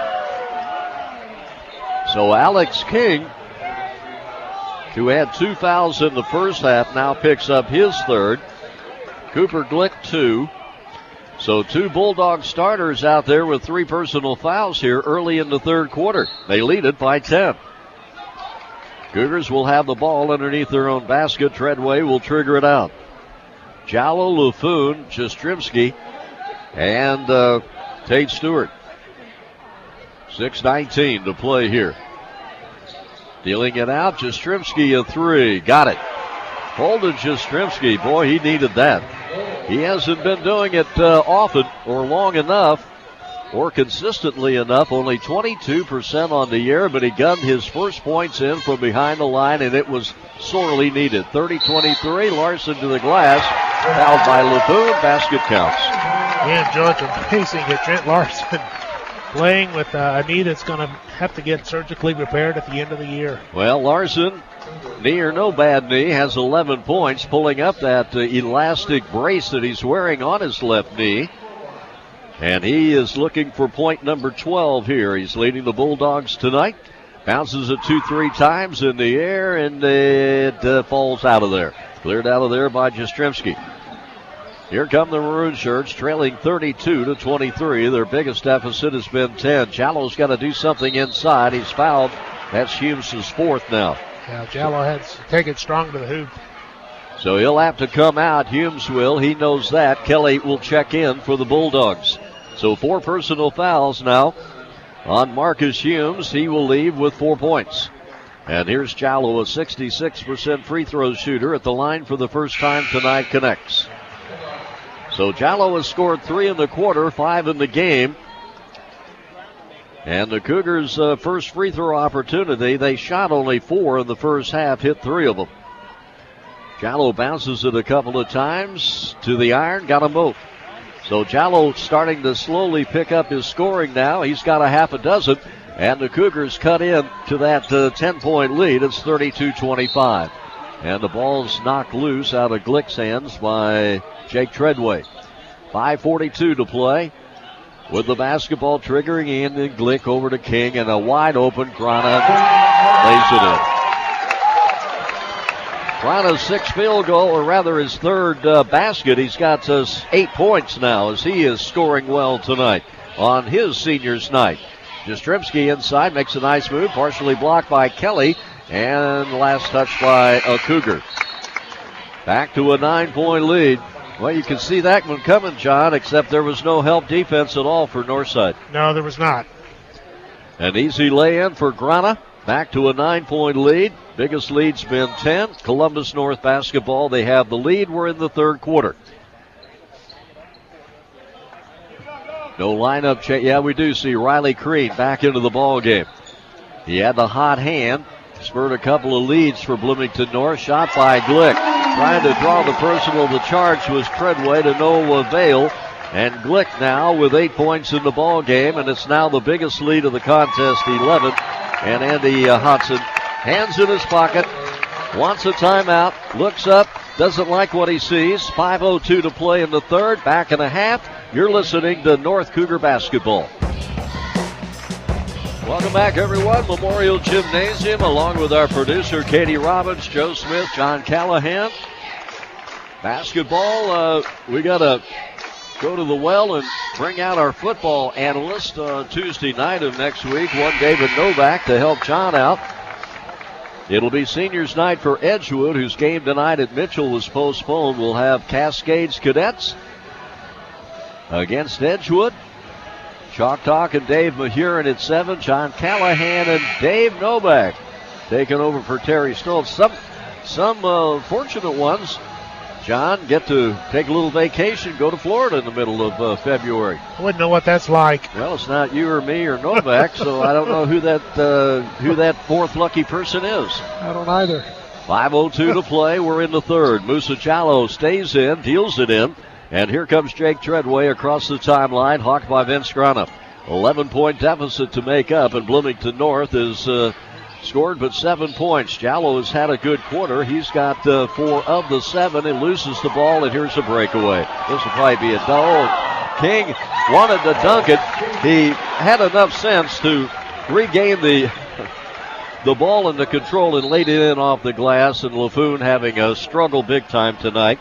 So Alex King, who had two fouls in the first half, now picks up his third. Cooper Glick, two. So two Bulldog starters out there with three personal fouls here early in the third quarter. They lead it by ten. Cougars will have the ball underneath their own basket. Treadway will trigger it out. Jallo, Laffoon, Jastrzemski, and uh, Tate Stewart. six nineteen to play here. Dealing it out, Jastrzemski a three. Got it. Holden Jastrzemski, boy, he needed that. He hasn't been doing it uh, often or long enough or consistently enough. Only twenty-two percent on the year, but he gunned his first points in from behind the line, and it was sorely needed. thirty twenty-three, Larson to the glass. Fouled by Laffoon. Basket counts. Yeah, George, amazing that Trent Larson playing with uh, a knee that's going to have to get surgically repaired at the end of the year. Well, Larson, knee or no bad knee, has eleven points, pulling up that uh, elastic brace that he's wearing on his left knee. And he is looking for point number twelve here. He's leading the Bulldogs tonight. Bounces it two, three times in the air, and it uh, falls out of there. Cleared out of there by Jastrzemski. Here come the Maroon Shirts, trailing thirty-two to twenty-three. Their biggest deficit has been ten. Jallo's got to do something inside. He's fouled. That's Humes' fourth now. Yeah, Jallo has to take it strong to the hoop. So he'll have to come out. Humes will. He knows that. Kelly will check in for the Bulldogs. So four personal fouls now on Marcus Humes. He will leave with four points. And here's Jallo, a sixty-six percent free throw shooter at the line for the first time tonight, connects. So Jallo has scored three in the quarter, five in the game. And the Cougars' uh, first free throw opportunity, they shot only four in the first half, hit three of them. Jallo bounces it a couple of times to the iron, got them both. So Jallo starting to slowly pick up his scoring now. He's got a half a dozen, and the Cougars cut in to that uh, ten-point lead. It's thirty-two twenty-five. And the ball's knocked loose out of Glick's hands by Jake Treadway. five forty-two to play. With the basketball triggering in, and Glick over to King, and a wide open Grana lays it in. Grana's sixth field goal, or rather his third uh, basket. He's got uh, eight points now as he is scoring well tonight on his seniors night. Jastrzemski inside makes a nice move, partially blocked by Kelly, and last touch by a Cougar. Back to a nine-point lead. Well, you can see that one coming, John, except there was no help defense at all for Northside. No, there was not. An easy lay-in for Grana. Back to a nine-point lead. Biggest lead's been ten. Columbus North basketball, they have the lead. We're in the third quarter. No lineup change. Yeah, we do see Riley Crean back into the ball game. He had the hot hand. Spurred a couple of leads for Bloomington North. Shot by Glick. Trying to draw the personal. The charge was Treadway to no avail. And Glick now with eight points in the ball game. And it's now the biggest lead of the contest, eleven. And Andy uh, Hodson, hands in his pocket, wants a timeout, looks up, doesn't like what he sees. five oh two to play in the third, back and a half. You're listening to North Cougar basketball. Welcome back, everyone. Memorial Gymnasium, along with our producer, Katie Robbins, Joe Smith, John Callahan. Basketball, uh, we got to go to the well and bring out our football analyst on Tuesday night of next week, one David Novak, to help John out. It'll be seniors night for Edgewood, whose game tonight at Mitchell was postponed. We'll have Cascades Cadets against Edgewood. Chalk Talk and Dave Mahurin at seven. John Callahan and Dave Novak taking over for Terry Stoltz. Some, some uh, fortunate ones, John, get to take a little vacation, go to Florida in the middle of uh, February. I wouldn't know what that's like. Well, it's not you or me or Novak, so I don't know who that uh, who that fourth lucky person is. I don't either. five oh two to play. We're in the third. Musa Jallo stays in, deals it in, and here comes Jake Treadway across the timeline, hawked by Vince Grana. eleven-point deficit to make up, and Bloomington North is uh, scored but seven points. Jallo has had a good quarter. He's got uh, four of the seven and loses the ball, and here's a breakaway. This will probably be a double. King wanted to dunk it. He had enough sense to regain the the ball under control and laid it in off the glass, and LaFoon having a struggle big time tonight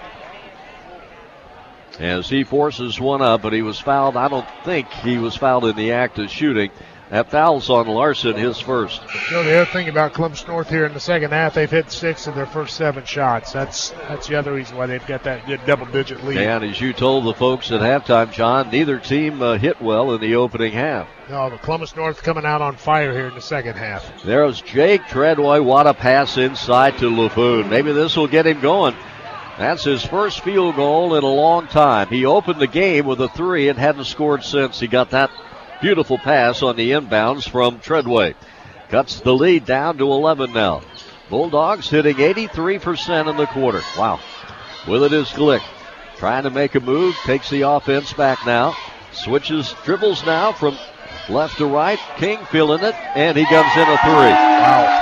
as he forces one up, but he was fouled. I don't think he was fouled in the act of shooting. That foul's on Larson, his first. You know, the other thing about Columbus North here in the second half, they've hit six of their first seven shots. That's that's the other reason why they've got that good double-digit lead. And as you told the folks at halftime, John, neither team uh, hit well in the opening half. No, but Columbus North coming out on fire here in the second half. There's Jake Treadway. What a pass inside to LaFoon. Maybe this will get him going. That's his first field goal in a long time. He opened the game with a three and hadn't scored since. He got that beautiful pass on the inbounds from Treadway. Cuts the lead down to eleven now. Bulldogs hitting eighty-three percent in the quarter. Wow. With it is Glick. Trying to make a move. Takes the offense back now. Switches, dribbles now from left to right. King feeling it, and he comes in a three. Wow.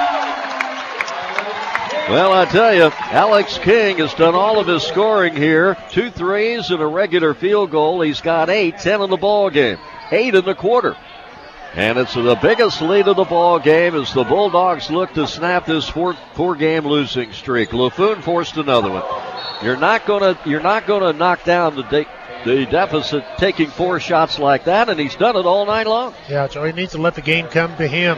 Well, I tell you, Alex King has done all of his scoring here. Two threes and a regular field goal. He's got eight, ten in the ball game. Eight in the quarter. And it's the biggest lead of the ball game as the Bulldogs look to snap this four, four-game losing streak. LaFoon forced another one. You're not gonna, you're not gonna knock down the de- the deficit taking four shots like that, and he's done it all night long. Yeah, so he needs to let the game come to him.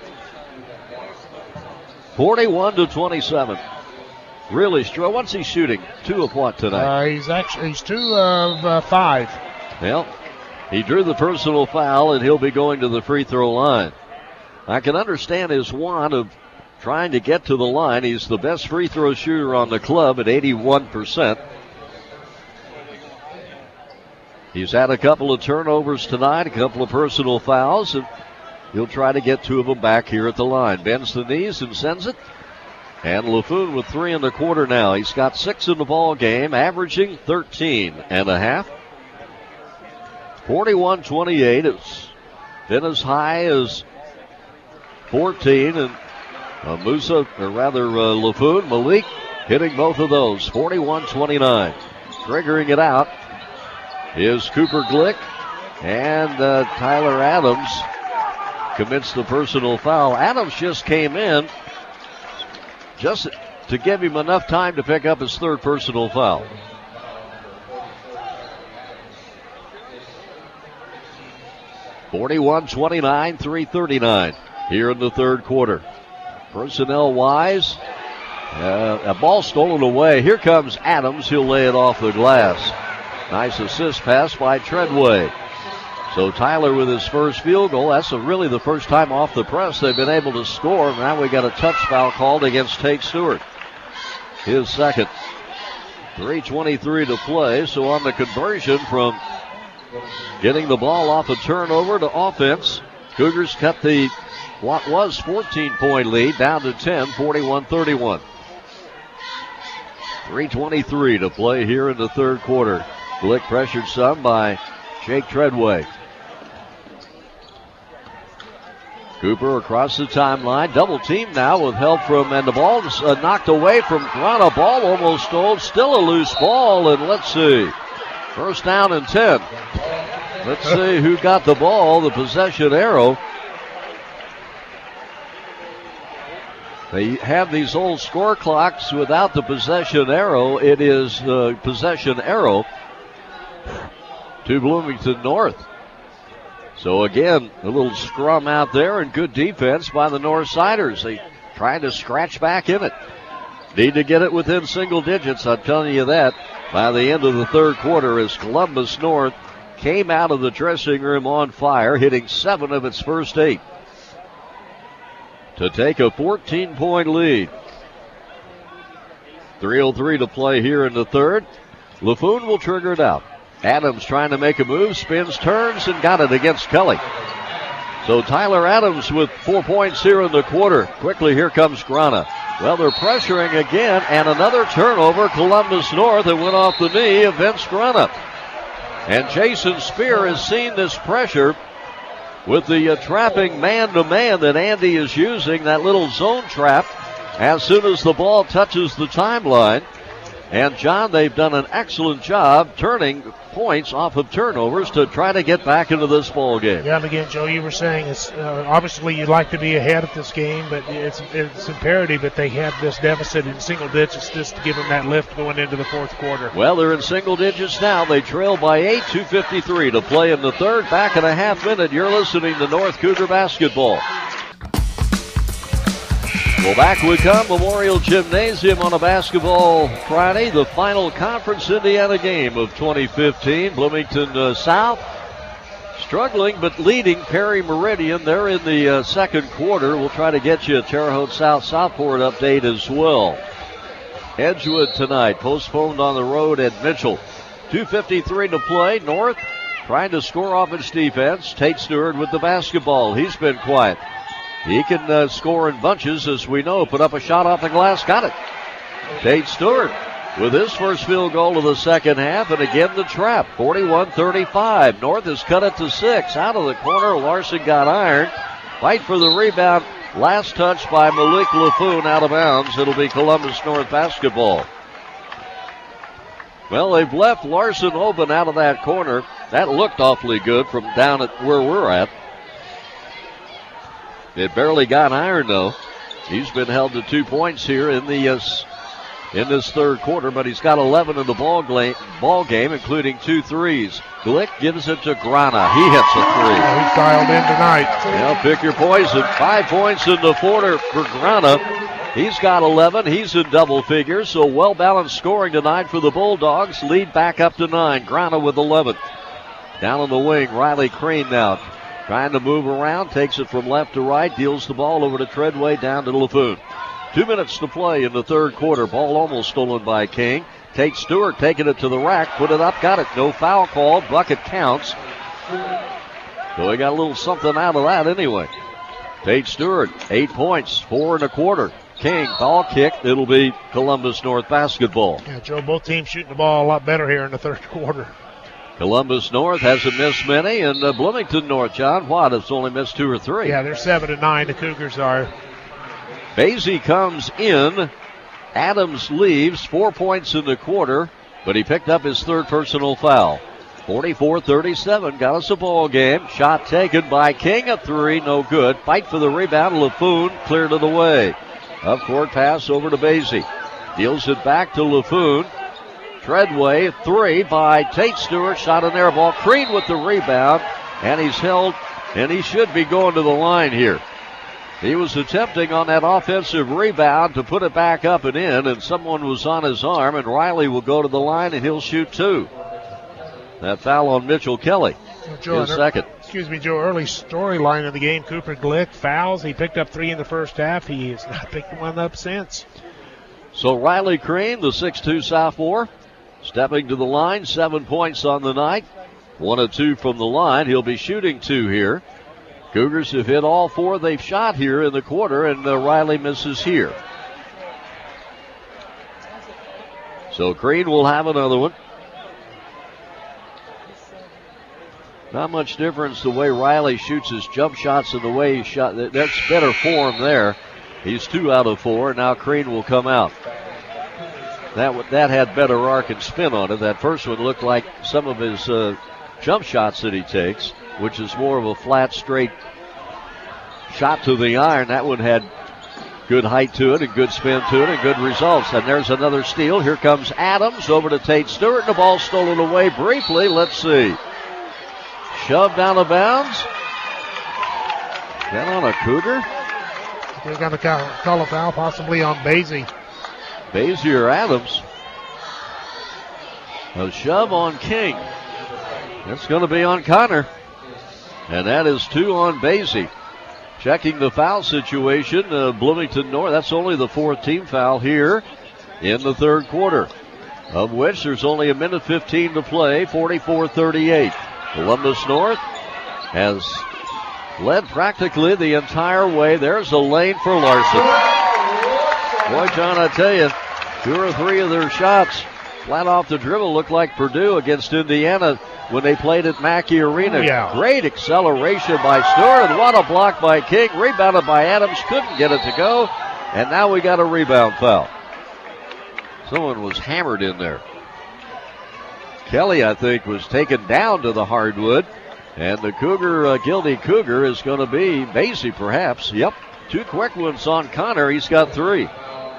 forty-one to twenty-seven. Really strong. What's he shooting? Two of what tonight? Uh, he's actually he's two of uh, five. Well, he drew the personal foul, and he'll be going to the free throw line. I can understand his want of trying to get to the line. He's the best free throw shooter on the club at eighty-one percent. He's had a couple of turnovers tonight, a couple of personal fouls, and he'll try to get two of them back here at the line. Bends the knees and sends it. And LaFoon with three in the quarter now. He's got six in the ball game, averaging thirteen and a half. forty-one twenty-eight. It's been as high as fourteen, and uh, Musa, or rather uh, Laffoon, Malik hitting both of those. forty-one twenty-nine. Triggering it out is Cooper Glick, and uh, Tyler Adams commits the personal foul. Adams just came in just to give him enough time to pick up his third personal foul. forty-one twenty-nine, three thirty-nine here in the third quarter. Personnel-wise, uh, a ball stolen away. Here comes Adams. He'll lay it off the glass. Nice assist pass by Treadway. So Tyler with his first field goal. That's a, really the first time off the press they've been able to score. Now we got a touch foul called against Tate Stewart. His second. three twenty-three to play. So on the conversion from getting the ball off a turnover to offense, Cougars cut the what was fourteen-point lead down to ten, forty-one thirty-one. three twenty-three to play here in the third quarter. Glick pressured some by Jake Treadway. Cooper across the timeline. Double team now with help from, and the ball is uh, knocked away from Grana. Ball almost stole. Still a loose ball, and let's see. First down and ten. Let's see who got the ball. The possession arrow. They have these old score clocks without the possession arrow. It is the possession arrow to Bloomington North. So again, a little scrum out there and good defense by the Northsiders. They trying to scratch back in it. Need to get it within single digits, I'm telling you that, by the end of the third quarter, as Columbus North came out of the dressing room on fire, hitting seven of its first eight to take a fourteen-point lead. three oh three to play here in the third. Laffoon will trigger it out. Adams trying to make a move, spins, turns, and got it against Kelly. So Tyler Adams with four points here in the quarter. Quickly, here comes Grana. Well, they're pressuring again, and another turnover. Columbus North, it went off the knee of Vince Grana. And Jason Spear has seen this pressure with the uh, trapping man-to-man that Andy is using, that little zone trap, as soon as the ball touches the timeline. And, John, they've done an excellent job turning points off of turnovers to try to get back into this ball game. Yeah, and again, Joe, you were saying it's uh, obviously you'd like to be ahead of this game, but it's it's imperative that they have this deficit in single digits just to give them that lift going into the fourth quarter. Well, they're in single digits now. They trail by eight, two fifty-three to play in the third. Back in a half minute, you're listening to North Cougar Basketball. Well, back we come. Memorial Gymnasium on a basketball Friday. The final Conference Indiana game of twenty fifteen. Bloomington uh, South struggling but leading Perry Meridian. They're in the uh, second quarter. We'll try to get you a Terre Haute South Southport update as well. Edgewood tonight postponed on the road at Mitchell. two fifty-three to play. North trying to score off its defense. Tate Stewart with the basketball. He's been quiet. He can uh, score in bunches, as we know. Put up a shot off the glass. Got it. Tate Stewart with his first field goal of the second half. And again, the trap. forty-one thirty-five. North has cut it to six. Out of the corner, Larson got iron. Fight for the rebound. Last touch by Malik Laffoon out of bounds. It'll be Columbus North basketball. Well, they've left Larson open out of that corner. That looked awfully good from down at where we're at. It barely got iron, though. He's been held to two points here in the uh, in this third quarter, but he's got eleven in the ball, gla- ball game, including two threes. Glick gives it to Grana. He hits a three. Oh, he's dialed in tonight. Yeah, pick your poison. Five points in the quarter for Grana. He's got eleven. He's in double figures, so well-balanced scoring tonight for the Bulldogs. Lead back up to nine. Grana with eleven. Down on the wing, Riley Crane now. Trying to move around, takes it from left to right, deals the ball over to Treadway, down to Laffoon. Two minutes to play in the third quarter. Ball almost stolen by King. Tate Stewart taking it to the rack, put it up, got it. No foul called, bucket counts. So he got a little something out of that anyway. Tate Stewart, eight points, four and a quarter. King, ball kick, it'll be Columbus North basketball. Yeah, Joe, both teams shooting the ball a lot better here in the third quarter. Columbus North hasn't missed many, and uh, Bloomington North, John Watt has only missed two or three. Yeah, they're seven and nine. The Cougars are. Basie comes in. Adams leaves. Four points in the quarter, but he picked up his third personal foul. forty-four thirty-seven, got us a ball game. Shot taken by King, a three, no good. Fight for the rebound. LaFoon cleared it away. Up court pass over to Basie. Deals it back to LaFoon. Treadway, three by Tate Stewart. Shot an air ball. Crean with the rebound, and he's held, and he should be going to the line here. He was attempting on that offensive rebound to put it back up and in, and someone was on his arm, and Riley will go to the line, and he'll shoot two. That foul on Mitchell Kelly. Joe, his second. Excuse me, Joe. Early storyline of the game. Cooper Glick fouls. He picked up three in the first half. He has not picked one up since. So Riley Crean, the six two sophomore, stepping to the line. Seven points on the night. One of two from the line. He'll be shooting two here. Cougars have hit all four they've shot here in the quarter, and uh, Riley misses here. So Crean will have another one. Not much difference the way Riley shoots his jump shots and the way he shot. That's better form there. He's two out of four. Now Crean will come out. That that had better arc and spin on it. That first one looked like some of his uh, jump shots that he takes, which is more of a flat, straight shot to the iron. That one had good height to it and good spin to it and good results. And there's another steal. Here comes Adams over to Tate Stewart. And the ball stolen away briefly. Let's see. Shoved out of bounds. That on a Cougar? They're going to call a foul possibly on Basie. Basie or Adams. A shove on King. That's going to be on Connor. And that is two on Basie. Checking the foul situation, uh, Bloomington North. That's only the fourth team foul here in the third quarter, of which there's only a minute fifteen to play, forty-four thirty-eight. Columbus North has led practically the entire way. There's a lane for Larson. Boy, John, I tell you, two or three of their shots flat off the dribble look like Purdue against Indiana when they played at Mackey Arena. Oh, yeah. Great acceleration by Stewart, and what a block by King. Rebounded by Adams, couldn't get it to go, and now we got a rebound foul. Someone was hammered in there. Kelly, I think, was taken down to the hardwood. And the Cougar, uh, guilty Cougar, is going to be Basie, perhaps. Yep, two quick ones on Connor. He's got three.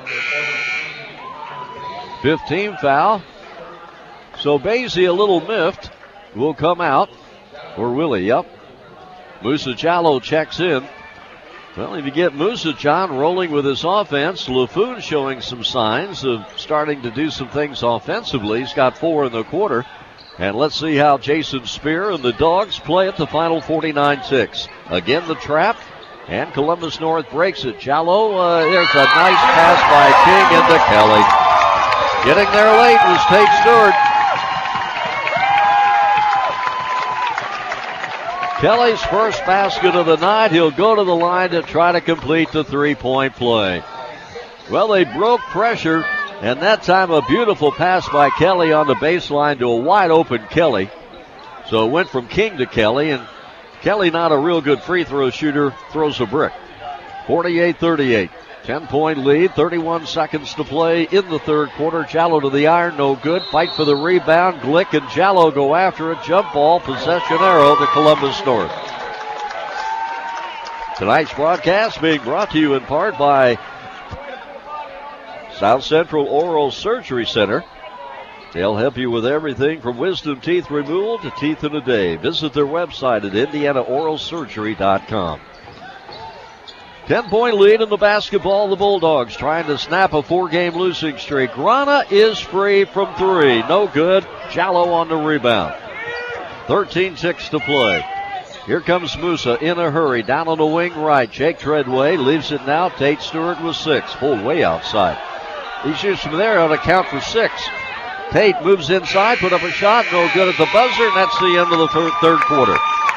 fifteen foul. So Basie, a little miffed, will come out. Or will he? Yep. Musa Jallo checks in. Well, if you get Musa, John, rolling with his offense, LaFoon showing some signs of starting to do some things offensively. He's got four in the quarter. And let's see how Jason Spear and the Dogs play at the final forty-nine six. Again, the trap, and Columbus North breaks it. Jallo, uh, there's a nice pass by King into Kelly. Getting there late was Tate Stewart. Kelly's first basket of the night. He'll go to the line to try to complete the three-point play. Well, they broke pressure, and that time a beautiful pass by Kelly on the baseline to a wide-open Kelly. So it went from King to Kelly, and Kelly, not a real good free throw shooter, throws a brick. forty-eight thirty-eight. ten-point lead, thirty-one seconds to play in the third quarter. Jallo to the iron, no good. Fight for the rebound. Glick and Jallo go after it. Jump ball, possession arrow to Columbus North. Tonight's broadcast being brought to you in part by South Central Oral Surgery Center. They'll help you with everything from wisdom teeth removal to teeth in a day. Visit their website at indiana oral surgery dot com. ten-point lead in the basketball. The Bulldogs trying to snap a four-game losing streak. Grana is free from three. No good. Jallo on the rebound. thirteen six to play. Here comes Musa in a hurry. Down on the wing right. Jake Treadway leaves it now. Tate Stewart with six. Pulled way outside. He shoots from there on a count for six. Tate moves inside, put up a shot. No good at the buzzer, and that's the end of the third, third quarter.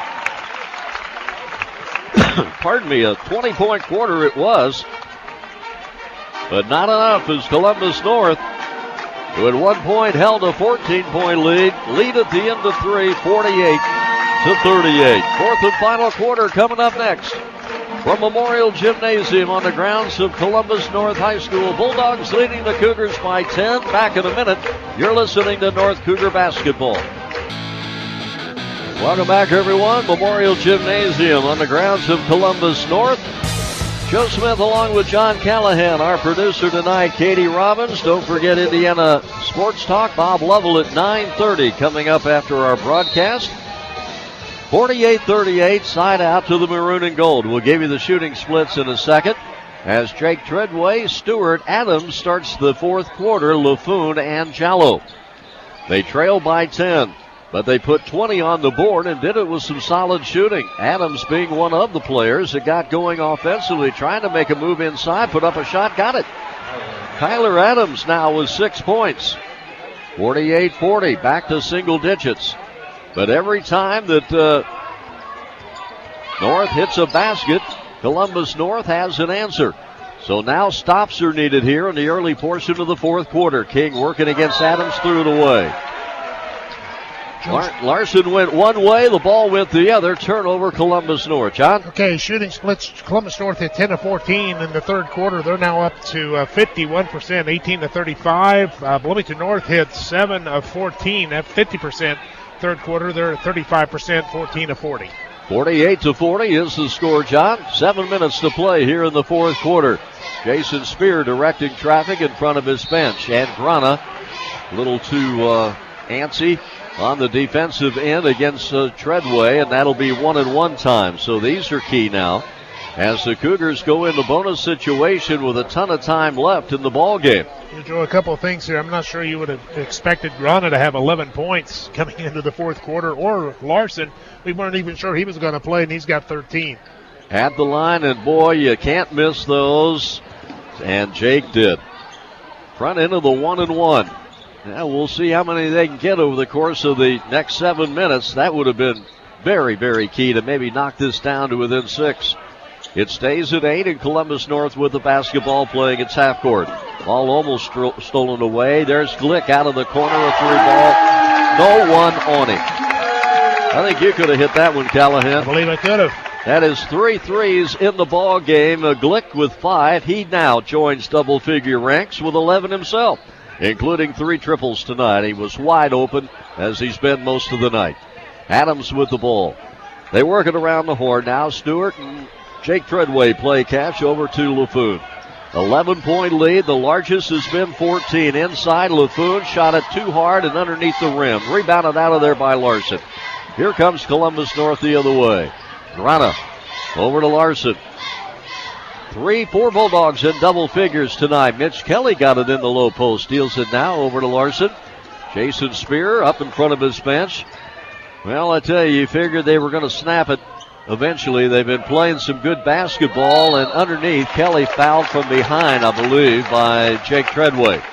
Pardon me, a twenty-point quarter it was, but not enough as Columbus North who at one point held a fourteen-point lead. Lead at the end of three, forty-eight to thirty-eight. Fourth and final quarter coming up next. From Memorial Gymnasium on the grounds of Columbus North High School. Bulldogs leading the Cougars by ten. Back in a minute. You're listening to North Cougar Basketball. Welcome back, everyone. Memorial Gymnasium on the grounds of Columbus North. Joe Smith along with John Callahan, our producer tonight, Katie Robbins. Don't forget Indiana Sports Talk. Bob Lovell at nine thirty coming up after our broadcast. forty-eight thirty-eight, side out to the maroon and gold. We'll give you the shooting splits in a second. As Jake Treadway, Stewart, Adams starts the fourth quarter, LaFoon and Jallo. They trail by ten, but they put twenty on the board and did it with some solid shooting. Adams being one of the players that got going offensively, trying to make a move inside, put up a shot, got it. Kyler Adams now with six points. forty-eight forty, back to single digits. But every time that uh, North hits a basket, Columbus North has an answer. So now stops are needed here in the early portion of the fourth quarter. King working against Adams, threw it away. Lar- Larson went one way, the ball went the other. Turnover, Columbus North. John? Okay, shooting splits. Columbus North hit ten to fourteen in the third quarter. They're now up to uh, fifty-one percent, eighteen to thirty-five. Uh, Bloomington North hit seven of fourteen at fifty percent. Third quarter, they're at thirty-five percent, fourteen to forty. forty-eight to forty is the score, John. Seven minutes to play here in the fourth quarter. Jason Spear directing traffic in front of his bench. And Grana, a little too uh, antsy on the defensive end against uh, Treadway, and that'll be one and one time. So these are key now as the Cougars go into bonus situation with a ton of time left in the ball game. You Joe, a couple of things here. I'm not sure you would have expected Grana to have eleven points coming into the fourth quarter, or Larson. We weren't even sure he was going to play, and he's got thirteen. At the line, and boy, you can't miss those. And Jake did. Front end of the one and one. Now we'll see how many they can get over the course of the next seven minutes. That would have been very, very key to maybe knock this down to within six. It stays at eight, and Columbus North with the basketball playing its half court. Ball almost stro- stolen away. There's Glick out of the corner, a three ball. No one on him. I think you could have hit that one, Callahan. I believe I could have. That is three threes in the ball game. Uh, Glick with five. He now joins double-figure ranks with eleven himself, including three triples tonight. He was wide open, as he's been most of the night. Adams with the ball. They work it around the horn. Now Stewart and Jake Treadway play catch over to LaFoon. eleven-point lead. The largest has been fourteen. Inside, LaFoon shot it too hard and underneath the rim. Rebounded out of there by Larson. Here comes Columbus North the other way. Grana over to Larson. Three, four Bulldogs in double figures tonight. Mitch Kelly got it in the low post. Steals it now over to Larson. Jason Spear up in front of his bench. Well, I tell you, you figured they were going to snap it eventually. They've been playing some good basketball, and underneath, Kelly fouled from behind, I believe, by Jake Treadway.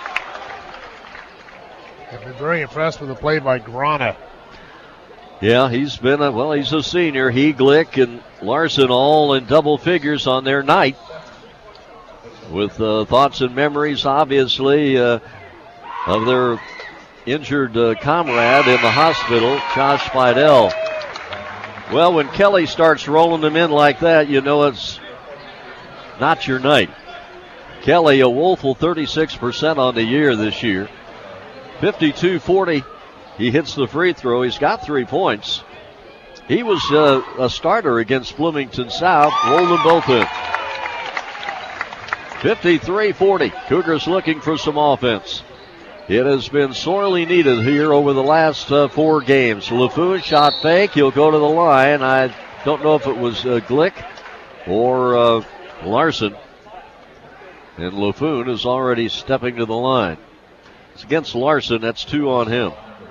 I've been very impressed with the play by Grana. Yeah, he's been, a, well, he's a senior. He, Glick, and Larson all in double figures on their night. With uh, thoughts and memories, obviously, uh, of their injured uh, comrade in the hospital, Josh Fidel. Well, when Kelly starts rolling them in like that, you know it's not your night. Kelly, a woeful thirty-six percent on the year this year. fifty-two forty. He hits the free throw. He's got three points. He was uh, a starter against Bloomington South. Rolled them both in. fifty-three forty. Cougars looking for some offense. It has been sorely needed here over the last uh, four games. LaFoon shot fake. He'll go to the line. I don't know if it was uh, Glick or uh, Larson. And LaFoon is already stepping to the line. It's against Larson. That's two on him.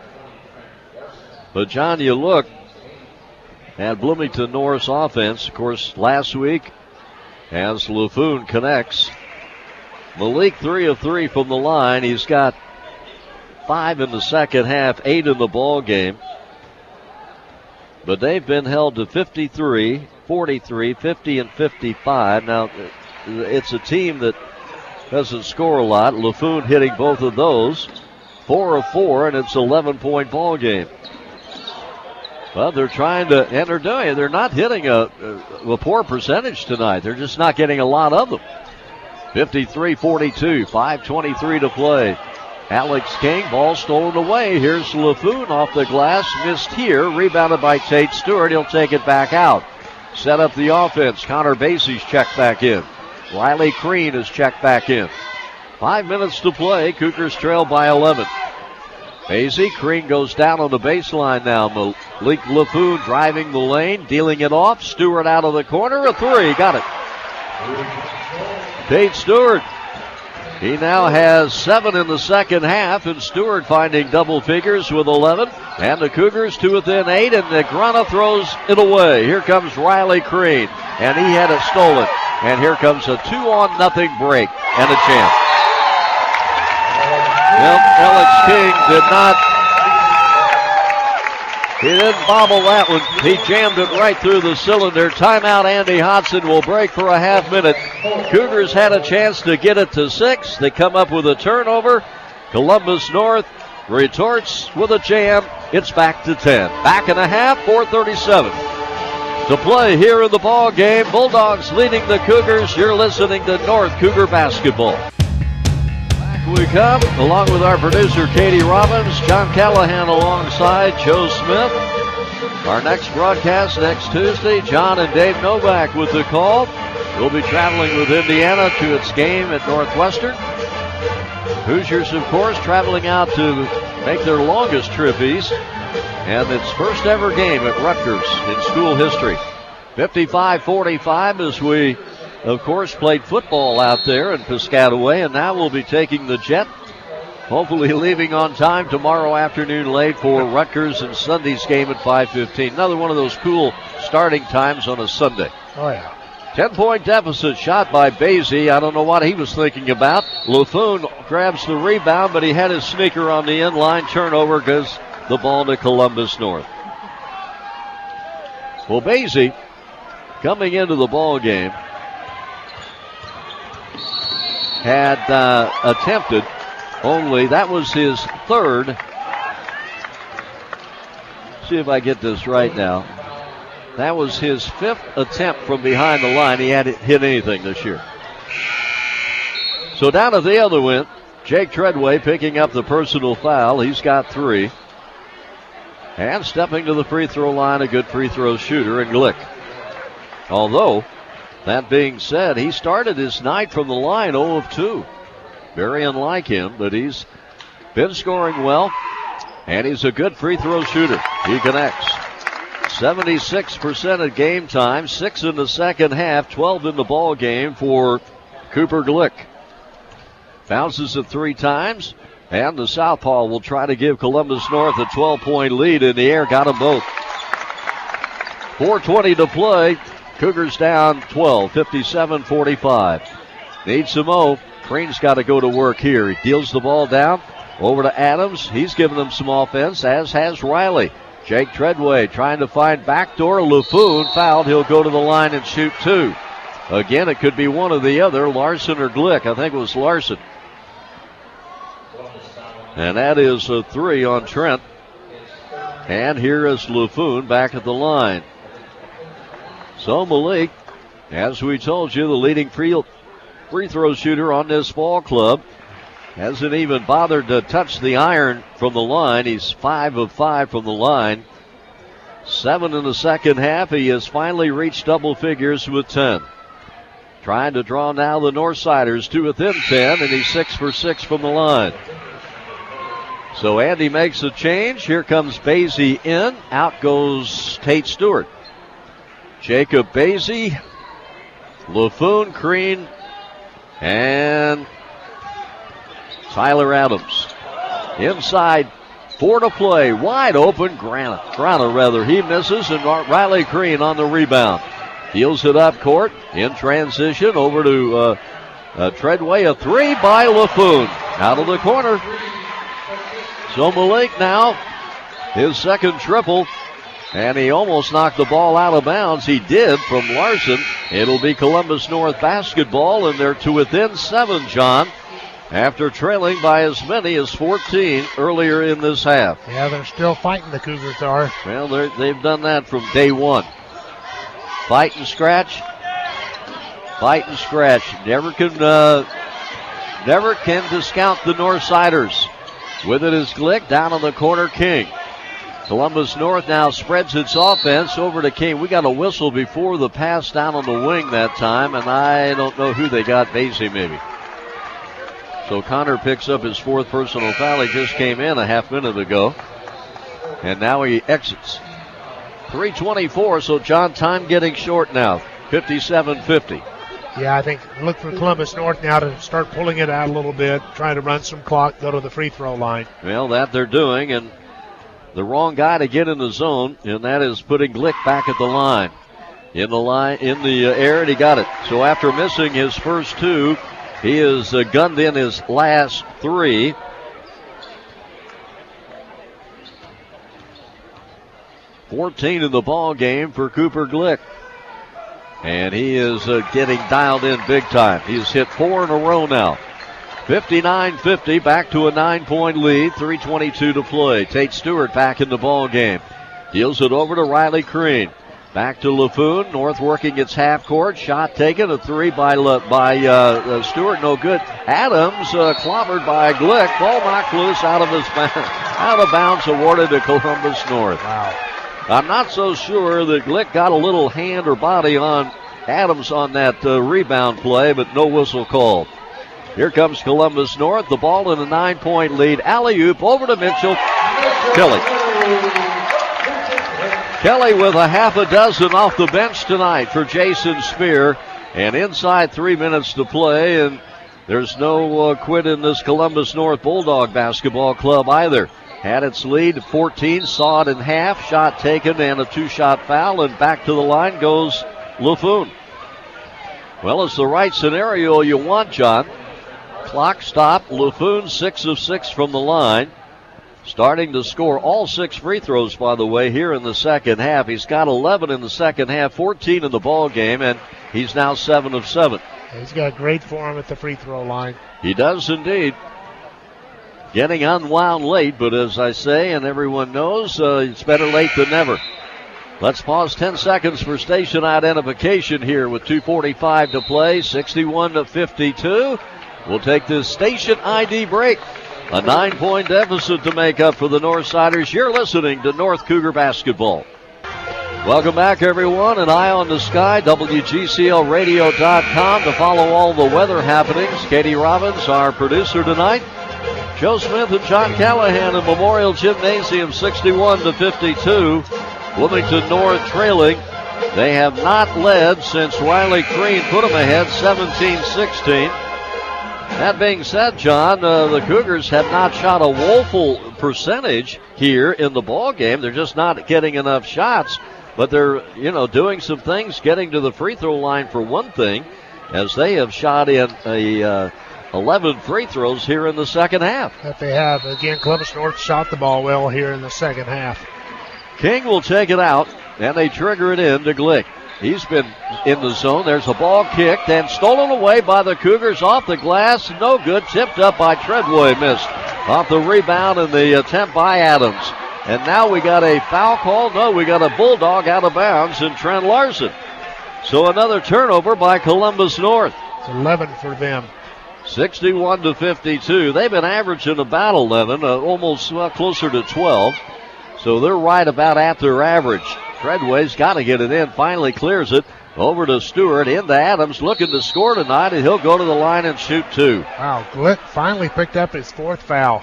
But, John, you look at Bloomington North's offense. Of course, last week, as LaFoon connects, Malik three of three from the line. He's got five in the second half, eight in the ball game. But they've been held to fifty-three, forty-three, fifty, and fifty-five. Now, it's a team that doesn't score a lot. LaFoon hitting both of those. Four of four, and it's an eleven-point ball game. Well, they're trying to, and they're doing it. They're not hitting a, a, a poor percentage tonight. They're just not getting a lot of them. fifty-three forty-two, five twenty-three to play. Alex King, ball stolen away. Here's LaFoon off the glass, missed here, rebounded by Tate Stewart. He'll take it back out. Set up the offense. Connor Basie's checked back in. Riley Crean is checked back in. Five minutes to play. Cougars trail by eleven. Basie, Crean goes down on the baseline now. Malik LaFoon driving the lane, dealing it off. Stewart out of the corner. A three. Got it. Tate Stewart. He now has seven in the second half, and Stewart finding double figures with eleven. And the Cougars to within eight, and Negrana throws it away. Here comes Riley Crean, and he had it stolen. And here comes a two-on-nothing break and a chance. Well, Alex King did not, he didn't bobble that one. He jammed it right through the cylinder. Timeout, Andy Hodson will break for a half minute. Cougars had a chance to get it to six. They come up with a turnover. Columbus North retorts with a jam. It's back to ten. Back in a half, four thirty-seven to play here in the ball game. Bulldogs leading the Cougars. You're listening to North Cougar Basketball. We come along with our producer Katie Robbins, John Callahan alongside Joe Smith. Our next broadcast next Tuesday, John and Dave Novak with the call. We'll be traveling with Indiana to its game at Northwestern. Hoosiers, of course, traveling out to make their longest trip east, and its first ever game at Rutgers in school history. fifty-five forty-five as we, of course, played football out there in Piscataway, and now we'll be taking the jet, hopefully leaving on time tomorrow afternoon late for Rutgers and Sunday's game at five fifteen. Another one of those cool starting times on a Sunday. Oh, yeah. ten-point deficit shot by Basie. I don't know what he was thinking about. LaFoon grabs the rebound, but he had his sneaker on the inline. Turnover goes the ball to Columbus North. Well, Basie, coming into the ball game, had uh, attempted only, that was his third. See if I get this right now. That was his fifth attempt from behind the line. He hadn't hit anything this year. So down at the other end, Jake Treadway picking up the personal foul. He's got three. And stepping to the free throw line, a good free throw shooter in Glick. Although, that being said, he started his night from the line zero of two. Very unlike him, but he's been scoring well, and he's a good free throw shooter. He connects. seventy-six percent at game time, six in the second half, twelve in the ball game for Cooper Glick. Bounces it three times, and the southpaw will try to give Columbus North a twelve-point lead in the air. Got them both. four twenty to play. Cougars down twelve, fifty-seven forty-five. Need some more. Crean's got to go to work here. He deals the ball down over to Adams. He's given them some offense, as has Riley. Jake Treadway trying to find backdoor. LaFoon fouled. He'll go to the line and shoot two. Again, it could be one or the other, Larson or Glick. I think it was Larson. And that is a three on Trent. And here is LaFoon back at the line. So Malik, as we told you, the leading free, free throw shooter on this ball club, hasn't even bothered to touch the iron from the line. He's five of five from the line. Seven in the second half. He has finally reached double figures with ten. Trying to draw now the Northsiders to within ten, and he's six for six from the line. So Andy makes a change. Here comes Basie in. Out goes Tate Stewart. Jacob Basie, LaFoon, Crean, and Tyler Adams. Inside, four to play, wide open, Grana, Grana rather, he misses, and Riley Crean on the rebound. Deals it up court, in transition, over to uh, uh, Treadway, a three by LaFoon, out of the corner. So Malik now, his second triple, And he almost knocked the ball out of bounds. He did from Larson. It'll be Columbus North basketball, and they're to within seven, John, after trailing by as many as fourteen earlier in this half. Yeah, they're still fighting, the Cougars are. Well, they've done that from day one. Fight and scratch. Fight and scratch. Never can, uh, never can discount the Northsiders. With it is Glick down in the corner, King. Columbus North now spreads its offense over to King. We got a whistle before the pass down on the wing that time, and I don't know who they got. Basie maybe. So Connor picks up his fourth personal foul. He just came in a half minute ago, and now he exits. three twenty-four, so John, time getting short now. fifty-seven fifty. Yeah, I think look for Columbus North now to start pulling it out a little bit, trying to run some clock, go to the free throw line. Well, that they're doing, and the wrong guy to get in the zone, and that is putting Glick back at the line. In the line, in the uh, air, and he got it. So after missing his first two, he has uh, gunned in his last three. fourteen in the ball game for Cooper Glick. And he is uh, getting dialed in big time. He's hit four in a row now. fifty-nine fifty, back to a nine-point lead. three twenty-two to play. Tate Stewart back in the ball game. Deals it over to Riley Crean. Back to LaFoon. North working its half court. Shot taken. A three by Le, by uh, uh, Stewart. No good. Adams uh, clobbered by Glick. Ball knocked loose out of his out of bounds. Awarded to Columbus North. Wow. I'm not so sure that Glick got a little hand or body on Adams on that uh, rebound play, but no whistle called. Here comes Columbus North. The ball in a nine-point lead. Alley-oop over to Mitchell. Kelly. Kelly with a half a dozen off the bench tonight for Jason Spear. And inside three minutes to play, and there's no uh, quit in this Columbus North Bulldog basketball club either. Had its lead fourteen, saw it in half, shot taken, and a two-shot foul, and back to the line goes LaFoon. Well, it's the right scenario you want, John. Clock stopped. LaFoon six of six from the line. Starting to score all six free throws, by the way, here in the second half. He's got eleven in the second half, fourteen in the ball game, and he's now seven of seven. He's got great form at the free throw line. He does indeed. Getting unwound late, but as I say, and everyone knows, uh, it's better late than never. Let's pause ten seconds for station identification here with two forty-five to play, sixty-one to fifty-two. We'll take this station I D break. A nine-point deficit to make up for the Northsiders. You're listening to North Cougar Basketball. Welcome back, everyone. An eye on the sky, W G C L radio dot com to follow all the weather happenings. Katie Robbins, our producer tonight. Joe Smith and John Callahan in Memorial Gymnasium, sixty-one to fifty-two. Bloomington North trailing. They have not led since Riley Crean put them ahead, seventeen sixteen. That being said, John, uh, the Cougars have not shot a woeful percentage here in the ball game. They're just not getting enough shots, but they're, you know, doing some things, getting to the free throw line for one thing, as they have shot in a uh, eleven free throws here in the second half. That they have. Again, Columbus North shot the ball well here in the second half. King will take it out, and they trigger it in to Glick. He's been in the zone. There's a ball kicked and stolen away by the Cougars off the glass. No good. Tipped up by Treadway. Missed off the rebound and the attempt by Adams. And now we got a foul call. No, we got a Bulldog out of bounds in Trent Larson. So another turnover by Columbus North. It's eleven for them. sixty-one to fifty-two. They've been averaging about eleven, uh, almost well, closer to twelve. So they're right about at their average. Treadway's got to get it in. Finally clears it over to Stewart. Into Adams, looking to score tonight, and he'll go to the line and shoot two. Wow, Glick finally picked up his fourth foul.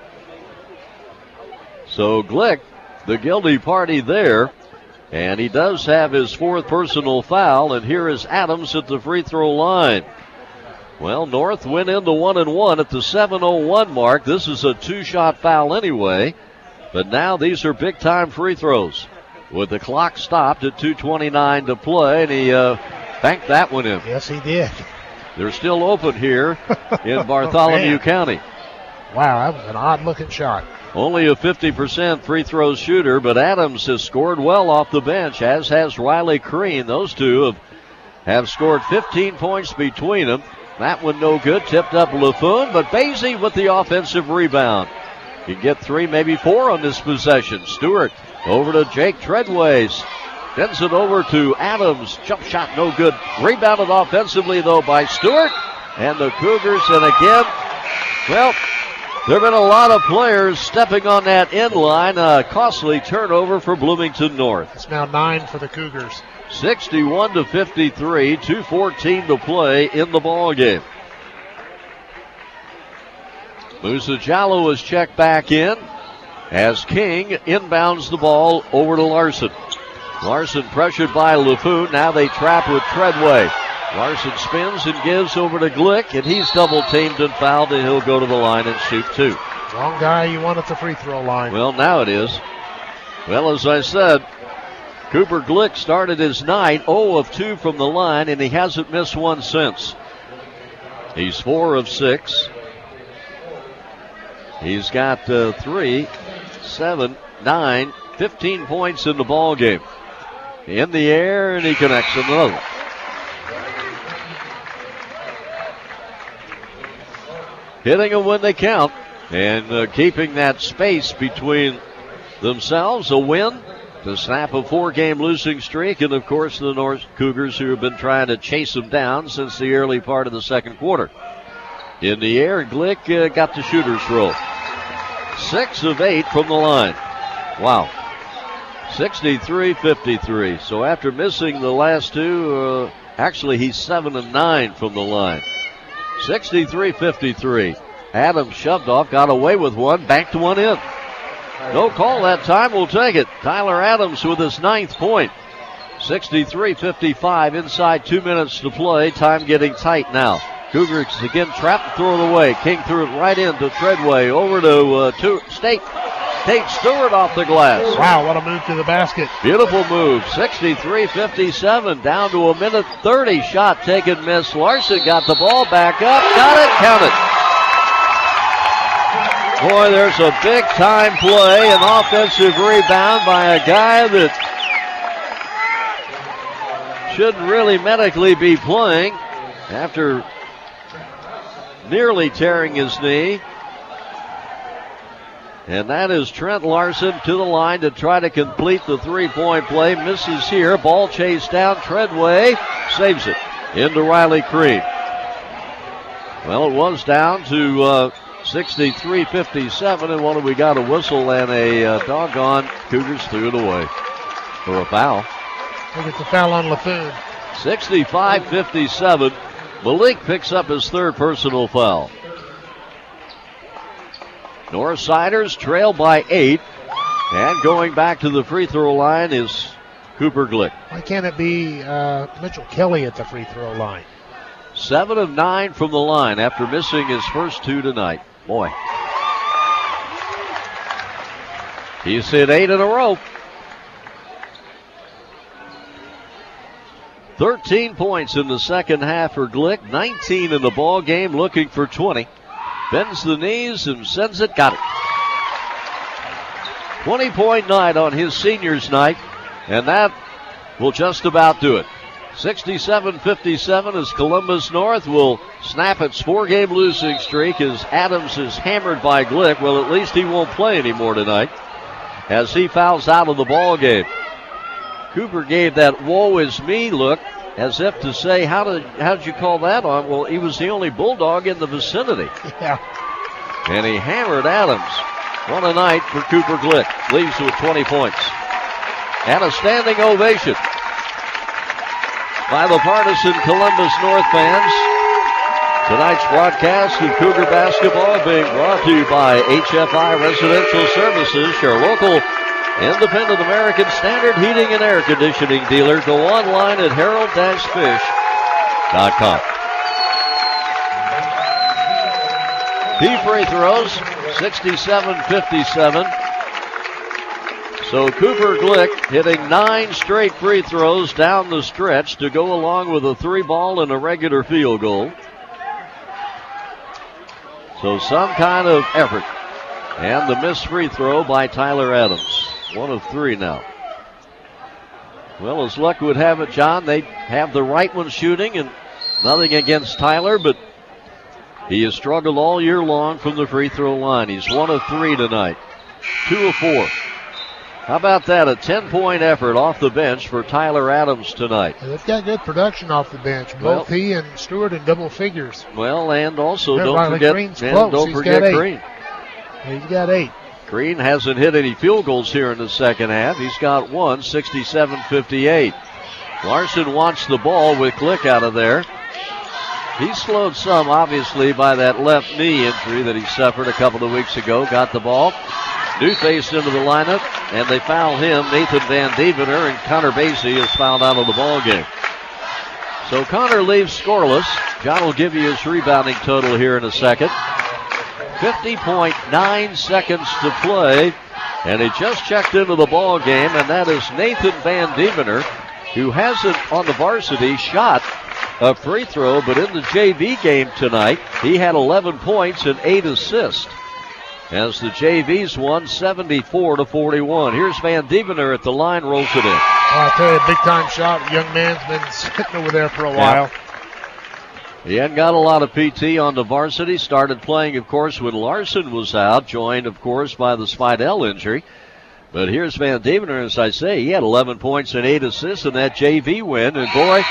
So Glick, the guilty party there, and he does have his fourth personal foul, and here is Adams at the free throw line. Well, North went into one and one at the seven oh one mark. This is a two-shot foul anyway, but now these are big-time free throws. With the clock stopped at two twenty-nine to play, and he uh, banked that one in. Yes, he did. They're still open here in Bartholomew oh, County. Wow, that was an odd-looking shot. only a fifty percent free throw shooter, but Adams has scored well off the bench, as has Riley Crean. Those two have, have scored fifteen points between them. That one no good, tipped up LaFoon, but Basie with the offensive rebound. You get three, maybe four on this possession. Stewart over to Jake Treadways. Bends it over to Adams. Jump shot no good. Rebounded offensively, though, by Stewart. And the Cougars, and again, well, there have been a lot of players stepping on that end line. A costly turnover for Bloomington North. It's now nine for the Cougars. sixty-one to fifty-three, two fourteen to play in the ball game. Musa Jallo is checked back in as King inbounds the ball over to Larson. Larson pressured by LaFoon. Now they trap with Treadway. Larson spins and gives over to Glick, and he's double teamed and fouled, and he'll go to the line and shoot two. Wrong guy you want at the free throw line. Well, now it is. Well, as I said, Cooper Glick started his night zero of two from the line, and he hasn't missed one since. He's four of six. He's got uh, three, seven, nine, fifteen points in the ball game. In the air, and he connects another. Hitting them when they count, and uh, keeping that space between themselves. A win to snap a four-game losing streak, and of course the North Cougars, who have been trying to chase them down since the early part of the second quarter. In the air, Glick uh, got the shooter's roll. Six of eight from the line. Wow. sixty-three fifty-three. So after missing the last two, uh, actually he's seven and nine from the line. sixty-three fifty-three. Adams shoved off, got away with one, banked one in. No call that time, we'll take it. Tyler Adams with his ninth point. sixty-three fifty-five, inside two minutes to play. Time getting tight now. Cougars again trapped, throw it away. King threw it right into Treadway. Over to, uh, to State. Tate Stewart off the glass. Wow, what a move to the basket. Beautiful move. sixty-three fifty-seven, down to a minute thirty. Shot taken, miss. Larson got the ball back up. Got it, count it. Boy, there's a big time play. An offensive rebound by a guy that shouldn't really medically be playing after nearly tearing his knee. And that is Trent Larson to the line to try to complete the three-point play. Misses here. Ball chased down. Treadway saves it into Riley Crean. Well, it was down to uh, sixty-three fifty-seven. And what have we got? A whistle and a uh, doggone. Cougars threw it away for a foul. I think it's a foul on LaFoon. sixty-five fifty-seven. Malik picks up his third personal foul. Northsiders trail by eight. And going back to the free throw line is Cooper Glick. Why can't it be uh, Mitchell Kelly at the free throw line? Seven of nine from the line after missing his first two tonight. Boy. He's hit eight in a row. thirteen points in the second half for Glick. nineteen in the ball game, looking for twenty. Bends the knees and sends it. Got it. twenty-point night on his senior's night, and that will just about do it. sixty-seven fifty-seven as Columbus North will snap its four-game losing streak as Adams is hammered by Glick. Well, at least he won't play anymore tonight as he fouls out of the ball game. Cooper gave that woe is me look as if to say, how did how did you call that on? Well, he was the only Bulldog in the vicinity. Yeah. And he hammered Adams. What a night for Cooper Glick. Leaves with twenty points. And a standing ovation by the partisan Columbus North fans. Tonight's broadcast of Cougar basketball being brought to you by H F I Residential Services, your local independent American Standard heating and air conditioning dealer. Go online at herald dash fish dot com. Key free throws, sixty-seven fifty-seven. So Cooper Glick hitting nine straight free throws down the stretch to go along with a three ball and a regular field goal. So some kind of effort And the missed free throw by Tyler Adams. One of three now. Well, as luck would have it, John, they have the right one shooting, and nothing against Tyler, but he has struggled all year long from the free throw line. He's one of three tonight. Two of four. How about that? A ten-point effort off the bench for Tyler Adams tonight. They've got good production off the bench. Both well, he and Stewart in double figures. Well, and also yeah, don't Riley forget, Green's and close. don't He's forget got Green. He's got eight. Green hasn't hit any field goals here in the second half. He's got one, sixty-seven fifty-eight. Larson wants the ball with Glick out of there. He's slowed some, obviously, by that left knee injury that he suffered a couple of weeks ago. Got the ball. New face into the lineup, and they foul him, Nathan Van Devener, and Connor Basie is fouled out of the ball game. So Connor leaves scoreless. John will give you his rebounding total here in a second. fifty point nine seconds to play, and he just checked into the ball game, and that is Nathan Van Devener, who hasn't on the varsity shot a free throw, but in the J V game tonight, he had eleven points and eight assists, as the J Vs won seventy-four to forty-one. Here's Van Devener at the line, rolls it in. Well, I'll tell you, a big-time shot. Young man's been sitting over there for a while. Yeah. He hadn't got a lot of P T on the varsity. Started playing, of course, when Larson was out, joined, of course, by the Spidell injury. But here's Van Devener, as I say, he had eleven points and eight assists in that J V win. And boy,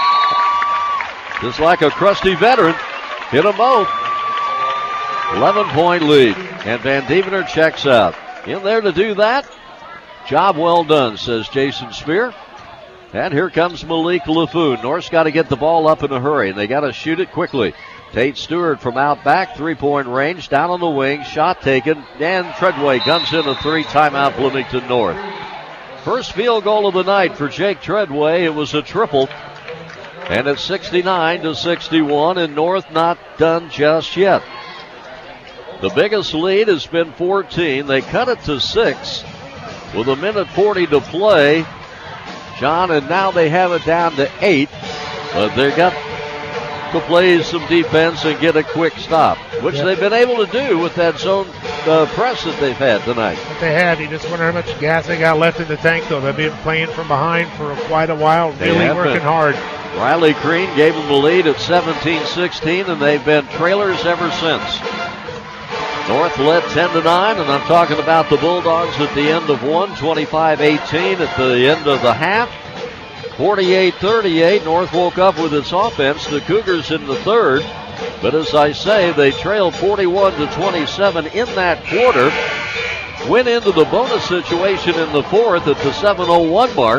just like a crusty veteran, hit them both. eleven-point lead, and Van Devener checks out. In there to do that, job well done, says Jason Spear. And here comes Malik Laffoon. North's got to get the ball up in a hurry, and they got to shoot it quickly. Tate Stewart from out back, three-point range, down on the wing, shot taken, and Treadway guns in a three, timeout Bloomington North. First field goal of the night for Jake Treadway. It was a triple, and it's sixty-nine to sixty-one, and North not done just yet. The biggest lead has been fourteen. They cut it to six with a minute forty to play, John, and now they have it down to eight, but they've got to play some defense and get a quick stop, which yep. they've been able to do with that zone uh, press that they've had tonight. But they have. You just wonder how much gas they got left in the tank, though. They've been playing from behind for quite a while, really working been. hard. Riley Green gave them the lead at seventeen sixteen, and they've been trailers ever since. North led ten to nine, and I'm talking about the Bulldogs at the end of one, twenty-five eighteen at the end of the half. forty-eight thirty-eight, North woke up with its offense. The Cougars in the third, but as I say, they trailed forty-one to twenty-seven in that quarter. Went into the bonus situation in the fourth at the seven oh one mark,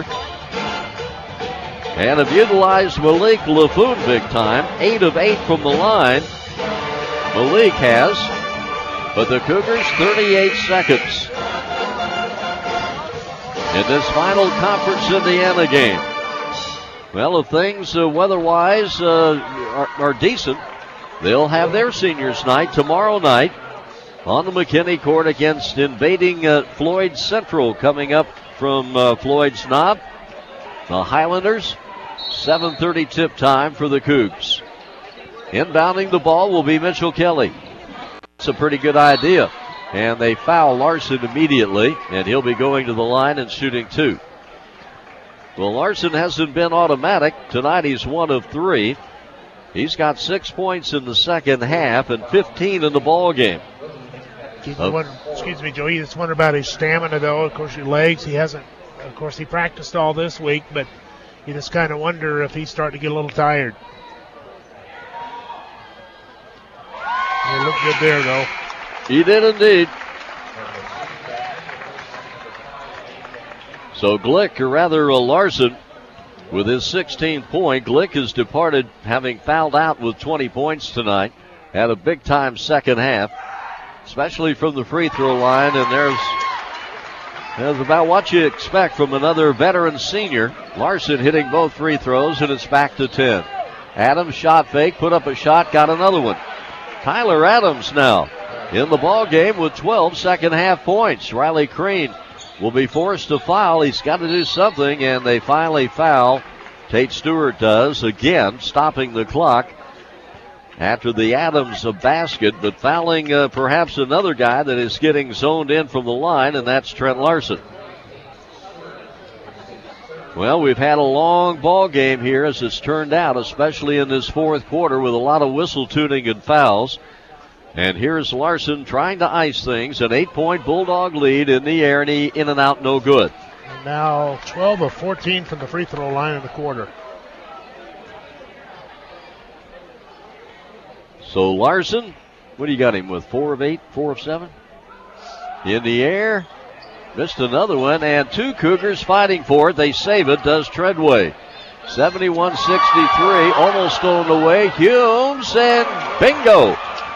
and have utilized Malik Laffoon big time. Eight of eight from the line, Malik has. But the Cougars, thirty-eight seconds in this final Conference Indiana game. Well, if things uh, weather-wise uh, are, are decent, they'll have their seniors night tomorrow night on the McKinney Court against invading uh, Floyd Central, coming up from uh, Floyd's Knob. The Highlanders, seven thirty tip time for the Cougs. Inbounding the ball will be Mitchell Kelly. It's a pretty good idea. And they foul Larson immediately, and he'll be going to the line and shooting two. Well, Larson hasn't been automatic. Tonight he's one of three. He's got six points in the second half and fifteen in the ball game. Oh. Wonder, excuse me, Joe. You just wonder about his stamina, though. Of course, your legs. He hasn't. Of course, he practiced all this week, but you just kind of wonder if he's starting to get a little tired. He looked good there, though. He did indeed. So Glick, or rather uh, Larson, with his sixteenth point. Glick has departed, having fouled out with twenty points tonight. Had a big-time second half, especially from the free throw line. And there's, there's about what you expect from another veteran senior. Larson hitting both free throws, and it's back to ten. Adams shot fake, put up a shot, got another one. Tyler Adams now in the ball game with twelve second half points. Riley Green will be forced to foul. He's got to do something, and they finally foul. Tate Stewart does, again, stopping the clock. after the Adams basket, but fouling uh, perhaps another guy that is getting zoned in from the line, and that's Trent Larson. Well, we've had a long ball game here as it's turned out, especially in this fourth quarter with a lot of whistle tuning and fouls. And here's Larson trying to ice things. An eight-point Bulldog lead in the air, and he in and out, no good. And now twelve of fourteen from the free throw line in the quarter. So Larson, what do you got him with? Four of eight, four of seven? In the air. Missed another one, and two Cougars fighting for it. They save it, does Treadway. seventy-one sixty-three, almost stolen away. Humes, and bingo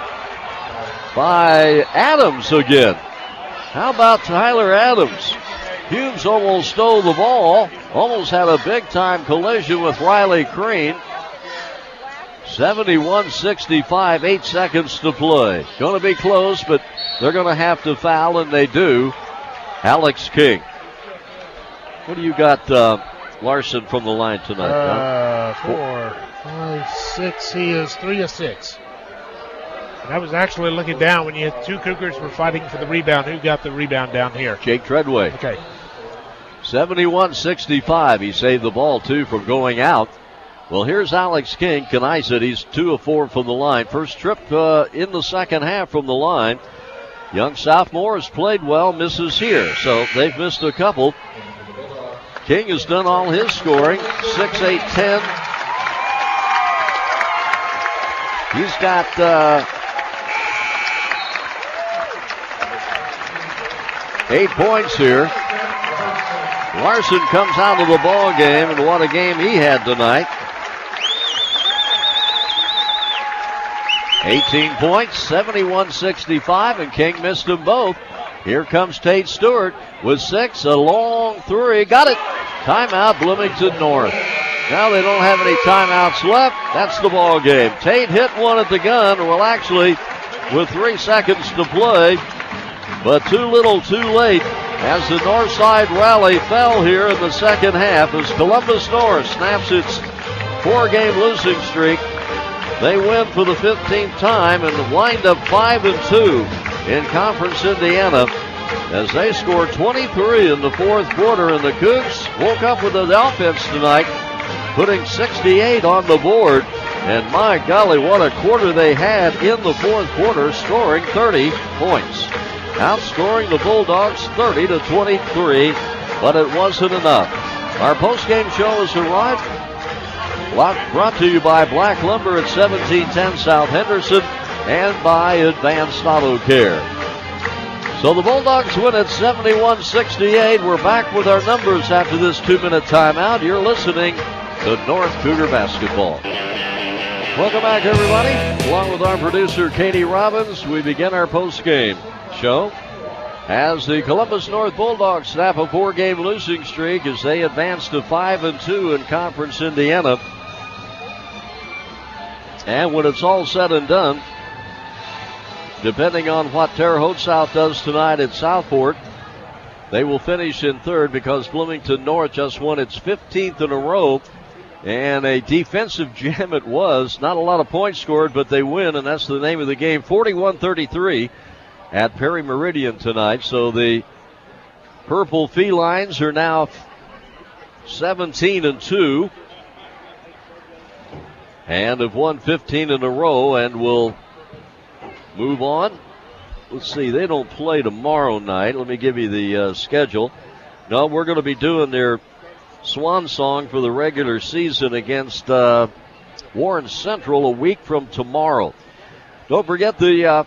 by Adams again. How about Tyler Adams? Humes almost stole the ball, almost had a big-time collision with Riley Crane. seventy-one sixty-five, eight seconds to play. Going to be close, but they're going to have to foul, and they do. Alex King. What do you got, uh, Larson, from the line tonight? Uh, huh? Four, five, six. He is three of six. And I was actually looking down when you had two Cougars were fighting for the rebound. Who got the rebound down here? Jake Treadway. Okay. seventy-one sixty-five. He saved the ball, too, from going out. Well, here's Alex King. Can ice it. He's two of four from the line. First trip uh, in the second half from the line. Young sophomore has played well, misses here. So they've missed a couple. King has done all his scoring. six, eight, ten. He's got uh, eight points here. Larson comes out of the ball game, and what a game he had tonight. eighteen points, seventy-one sixty-five, and King missed them both. Here comes Tate Stewart with six, a long three. Got it. Timeout, Bloomington North. Now they don't have any timeouts left. That's the ball game. Tate hit one at the gun. Well, actually, with three seconds to play, but too little, too late, as the North Side rally fell here in the second half as Columbus North snaps its four-game losing streak. They win for the fifteenth time and wind up five and two in Conference Indiana as they score twenty-three in the fourth quarter. And the Cougs woke up with the offense tonight, putting sixty-eight on the board. And my golly, what a quarter they had in the fourth quarter, scoring thirty points. Outscoring the Bulldogs thirty to twenty-three, but it wasn't enough. Our postgame show has arrived. Brought to you by Black Lumber at seventeen ten South Henderson and by Advanced Auto Care. So the Bulldogs win at seventy-one sixty-eight. We're back with our numbers after this two-minute timeout. You're listening to North Cougar Basketball. Welcome back, everybody. Along with our producer, Katie Robbins, we begin our post-game show as the Columbus North Bulldogs snap a four-game losing streak as they advance to five and two in Conference Indiana. And when it's all said and done, depending on what Terre Haute South does tonight at Southport, they will finish in third because Bloomington North just won its fifteenth in a row. And a defensive jam it was. Not a lot of points scored, but they win, and that's the name of the game. forty-one thirty-three at Perry Meridian tonight. So the Purple Felines are now seventeen and two. And have won fifteen in a row and will move on. Let's see, they don't play tomorrow night. Let me give you the uh, schedule. No, we're going to be doing their swan song for the regular season against uh, Warren Central a week from tomorrow. Don't forget the uh,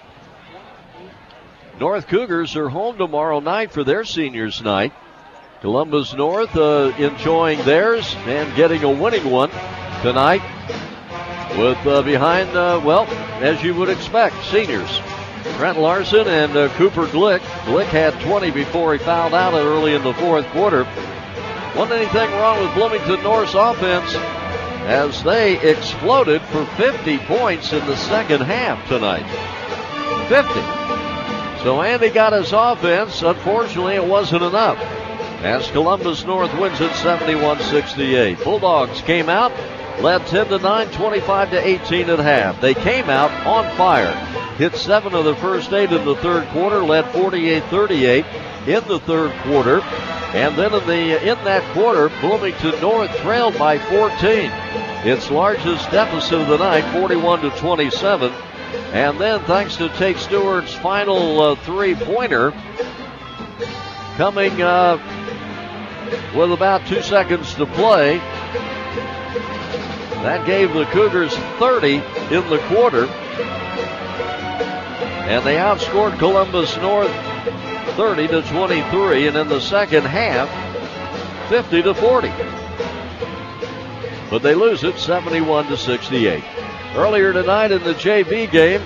North Cougars are home tomorrow night for their seniors night. Columbus North uh, enjoying theirs and getting a winning one tonight with uh, behind, uh, well, as you would expect, seniors. Trent Larson and uh, Cooper Glick. Glick had twenty before he fouled out early in the fourth quarter. Wasn't anything wrong with Bloomington North's offense as they exploded for fifty points in the second half tonight. fifty. So Andy got his offense. Unfortunately, it wasn't enough as Columbus North wins it seventy-one sixty-eight. Bulldogs came out, led ten to nine, twenty-five to eighteen at half. They came out on fire, hit seven of the first eight in the third quarter, led forty-eight thirty-eight in the third quarter. And then in the in that quarter, Bloomington North trailed by fourteen. Its largest deficit of the night, forty-one to twenty-seven. And then, thanks to Tate Stewart's final uh, three-pointer, coming uh, with about two seconds to play, that gave the Cougars thirty in the quarter. And they outscored Columbus North thirty to twenty-three, and in the second half, fifty to forty. But they lose it seventy-one to sixty-eight. Earlier tonight in the J V game,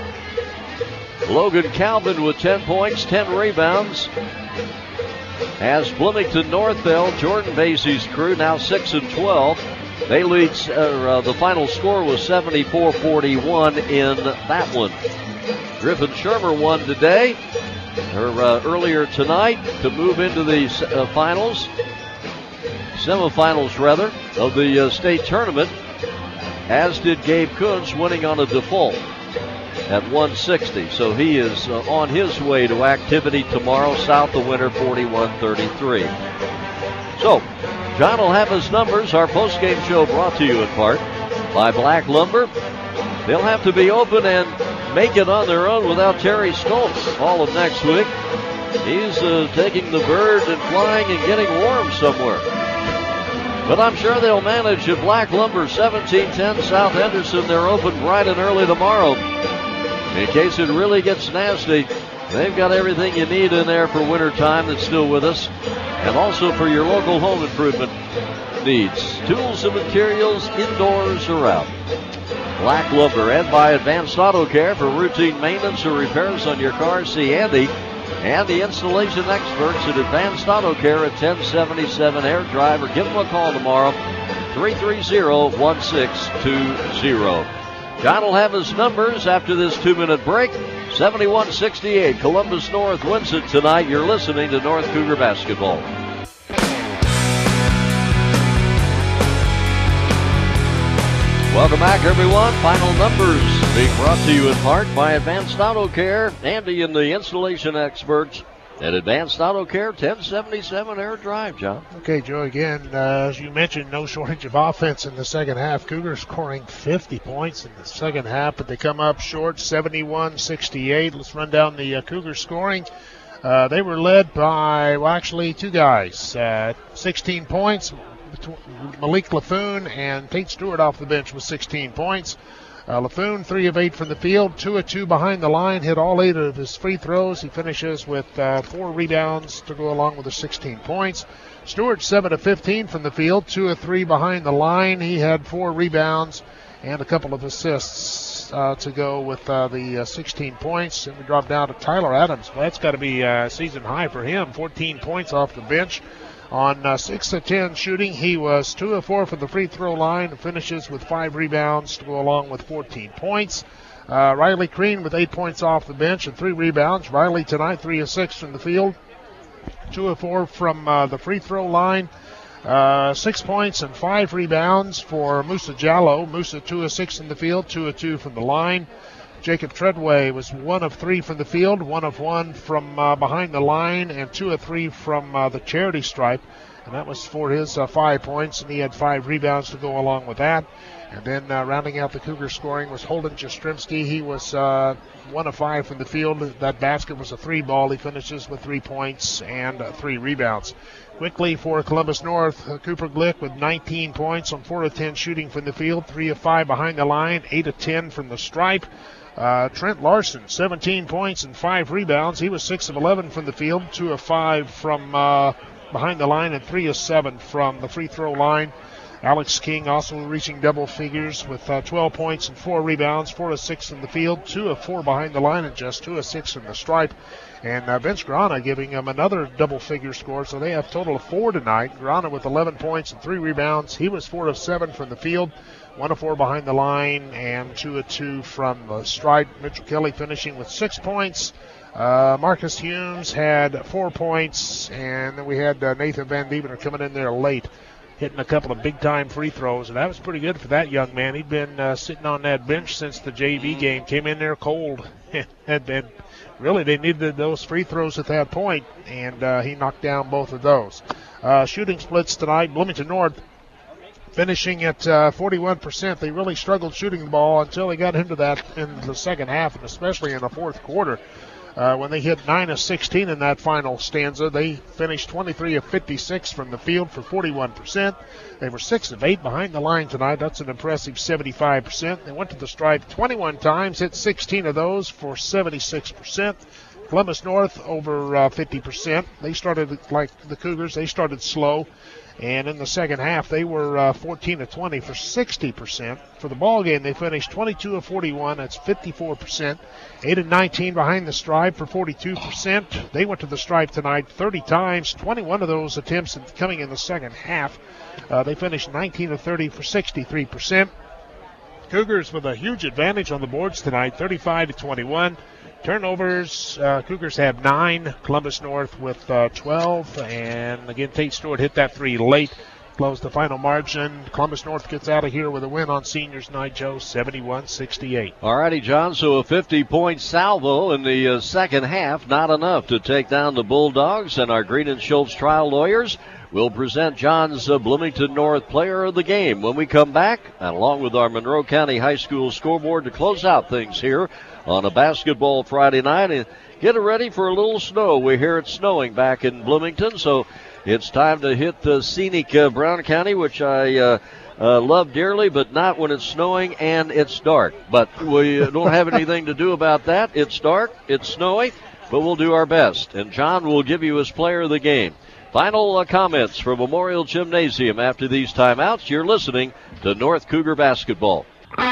Logan Calvin with ten points, ten rebounds. As Bloomington North fell, Jordan Basie's crew now six and twelve. They lead, uh, uh, the final score was seventy-four forty-one in that one. Griffin Shermer won today, or uh, earlier tonight, to move into the uh, finals, semifinals rather, of the uh, state tournament, as did Gabe Kuntz, winning on a default at one sixty. So he is uh, on his way to activity tomorrow. South the winner, forty-one thirty-three. So, John will have his numbers. Our post-game show brought to you in part by Black Lumber. They'll have to be open and make it on their own without Terry Stoltz all of next week. He's uh, taking the bird and flying and getting warm somewhere. But I'm sure they'll manage at Black Lumber, seventeen ten South Henderson. They're open bright and early tomorrow. In case it really gets nasty, they've got everything you need in there for winter time that's still with us. And also for your local home improvement needs. Tools and materials, indoors or out. Black Lumber, and by Advanced Auto Care for routine maintenance or repairs on your car. See Andy and the installation experts at Advanced Auto Care at ten seventy-seven Air Drive, or give them a call tomorrow, three three zero, one six two zero. John will have his numbers after this two-minute break. seventy-one sixty-eight, Columbus North wins it tonight. You're listening to North Cougar Basketball. Welcome back, everyone. Final numbers being brought to you in part by Advanced Auto Care. Andy and the installation experts at Advanced Auto Care, ten seventy-seven Air Drive, John. Okay, Joe, again, uh, as you mentioned, no shortage of offense in the second half. Cougars scoring fifty points in the second half, but they come up short, seventy-one sixty-eight. Let's run down the uh, Cougars scoring. Uh, they were led by, well, actually, two guys. Uh, sixteen points. Malik Laffoon and Tate Stewart off the bench with sixteen points. Uh, Laffoon, three of eight from the field, two of two behind the line, hit all eight of his free throws. He finishes with uh, four rebounds to go along with the sixteen points. Stewart, seven of fifteen from the field, two of three behind the line. He had four rebounds and a couple of assists uh, to go with uh, the uh, sixteen points. And we drop down to Tyler Adams. Well, that's got to be a season high for him, fourteen points off the bench. On uh, six of ten shooting, he was two of four from the free throw line and finishes with five rebounds to go along with fourteen points. Uh, Riley Crean with eight points off the bench and three rebounds. Riley tonight, three of six from the field, two of four from uh, the free throw line. Uh, six points and five rebounds for Musa Jallo. Musa, two of six in the field, two of two from the line. Jacob Treadway was one of three from the field, one of one from uh, behind the line, and two of three from uh, the charity stripe. And that was for his uh, five points, and he had five rebounds to go along with that. And then uh, rounding out the Cougar scoring was Holden Jastrzemski. He was uh, one of five from the field. That basket was a three ball. He finishes with three points and uh, three rebounds. Quickly for Columbus North, uh, Cooper Glick with nineteen points on four of ten shooting from the field, three of five behind the line, eight of ten from the stripe. Uh, Trent Larson, seventeen points and five rebounds. He was six of eleven from the field, two of five from uh, behind the line, and three of seven from the free throw line. Alex King also reaching double figures with uh, twelve points and four rebounds, four of six from the field, two of four behind the line, and just two of six from the stripe. And uh, Vince Grana giving him another double-figure score, so they have a total of four tonight. Grana with eleven points and three rebounds. He was four of seven from the field, one of four behind the line, and two of two from the stripe. Mitchell Kelly finishing with six points. Uh, Marcus Humes had four points, and then we had uh, Nathan Van Dievener coming in there late hitting a couple of big-time free throws, and that was pretty good for that young man. He'd been uh, sitting on that bench since the J V game, came in there cold, and, and really they needed those free throws at that point, and uh, he knocked down both of those. Uh, shooting splits tonight, Bloomington North finishing at uh, forty-one percent. They really struggled shooting the ball until they got into that in the second half, and especially in the fourth quarter. Uh, when they hit nine of sixteen in that final stanza, they finished twenty-three of fifty-six from the field for forty-one percent. They were six of eight behind the line tonight. That's an impressive seventy-five percent. They went to the stripe twenty-one times, hit sixteen of those for seventy-six percent. Columbus North over uh, fifty percent. They started like the Cougars. They started slow. And in the second half, they were uh, fourteen of twenty for sixty percent. For the ball game, they finished twenty-two of forty-one. That's fifty-four percent. eight of nineteen behind the stripe for forty-two percent. They went to the stripe tonight thirty times. twenty-one of those attempts coming in the second half. Uh, they finished nineteen of thirty for sixty-three percent. Cougars with a huge advantage on the boards tonight, thirty-five to twenty-one. Turnovers, uh, Cougars have nine, Columbus North with uh, twelve, and again, Tate Stewart hit that three late, closed the final margin. Columbus North gets out of here with a win on seniors night, Joe, seventy-one sixty-eight. All righty, John, so a fifty-point salvo in the uh, second half, not enough to take down the Bulldogs, and our Green and Schultz trial lawyers will present John's uh, Bloomington North Player of the Game when we come back, and along with our Monroe County High School scoreboard to close out things here on a basketball Friday night. And get ready for a little snow. We hear it's snowing back in Bloomington, so it's time to hit the scenic uh, Brown County, which I uh, uh, love dearly, but not when it's snowing and it's dark. But we don't have anything to do about that. It's dark, it's snowy, but we'll do our best. And John will give you his Player of the Game. Final uh, comments from Memorial Gymnasium after these timeouts. You're listening to North Cougar Basketball.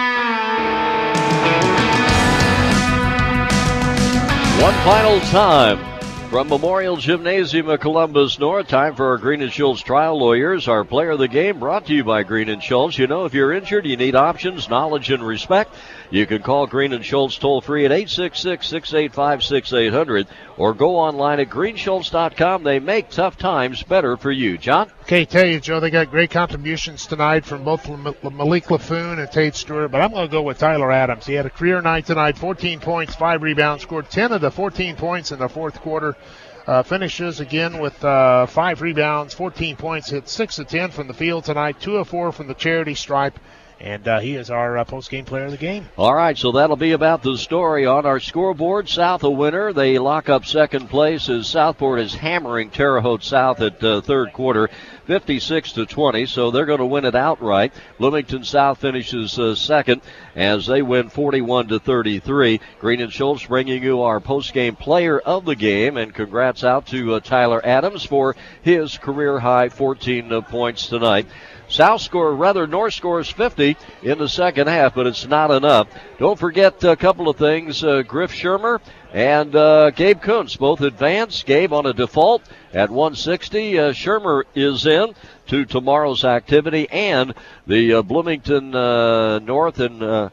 One final time from Memorial Gymnasium of Columbus North. Time for our Green and Schultz trial lawyers. Our Player of the Game brought to you by Green and Schultz. You know, if you're injured, you need options, knowledge, and respect. You can call Green and Schultz toll free at eight six six, six eight five, six eight zero zero or go online at green schultz dot com. They make tough times better for you. John? Okay, tell you, Joe, they got great contributions tonight from both Malik Laffoon and Tate Stewart, but I'm going to go with Tyler Adams. He had a career night tonight, fourteen points, five rebounds, scored ten of the fourteen points in the fourth quarter. Uh, finishes again with uh, five rebounds, fourteen points, hit six of ten from the field tonight, two of four from the charity stripe. And uh, he is our uh, post-game player of the game. All right, so that'll be about the story on our scoreboard. South a winner. They lock up second place as Southport is hammering Terre Haute South at uh, third quarter, fifty-six to twenty, so they're going to win it outright. Bloomington South finishes uh, second as they win forty-one to thirty-three. Green and Schultz bringing you our post-game player of the game, and congrats out to uh, Tyler Adams for his career-high fourteen uh, points tonight. South score, rather North scores fifty in the second half, but it's not enough. Don't forget a couple of things. Uh, Griff Shermer and uh, Gabe Kuntz both advanced. Gabe on a default at one sixty. Uh, Shermer is in to tomorrow's activity, and the uh, Bloomington uh, North and uh,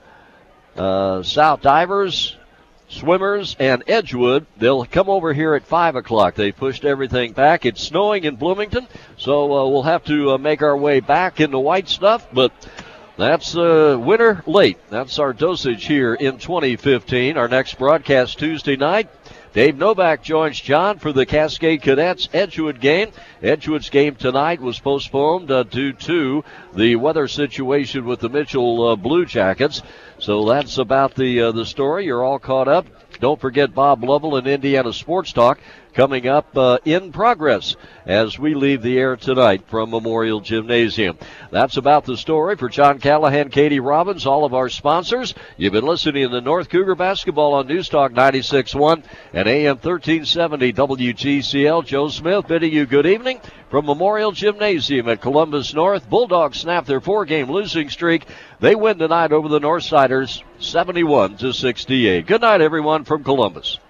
uh, South Divers, Swimmers, and Edgewood, they'll come over here at five o'clock. They pushed everything back. It's snowing in Bloomington, so uh, we'll have to uh, make our way back in the white stuff, but that's uh, winter late. That's our dosage here in twenty fifteen. Our next broadcast Tuesday night. Dave Novak joins John for the Cascade Cadets Edgewood game. Edgewood's game tonight was postponed uh, due to the weather situation with the Mitchell uh, Blue Jackets. So that's about the uh, the story. You're all caught up. Don't forget Bob Lovell and Indiana Sports Talk coming up uh, in progress as we leave the air tonight from Memorial Gymnasium. That's about the story. For John Callahan, Katie Robbins, all of our sponsors, you've been listening to North Cougar Basketball on News Talk ninety-six point one and A M thirteen seventy W G C L. Joe Smith bidding you good evening from Memorial Gymnasium at Columbus North. Bulldogs snap their four-game losing streak. They win tonight over the Northsiders seventy-one to sixty-eight. Good night, everyone, from Columbus.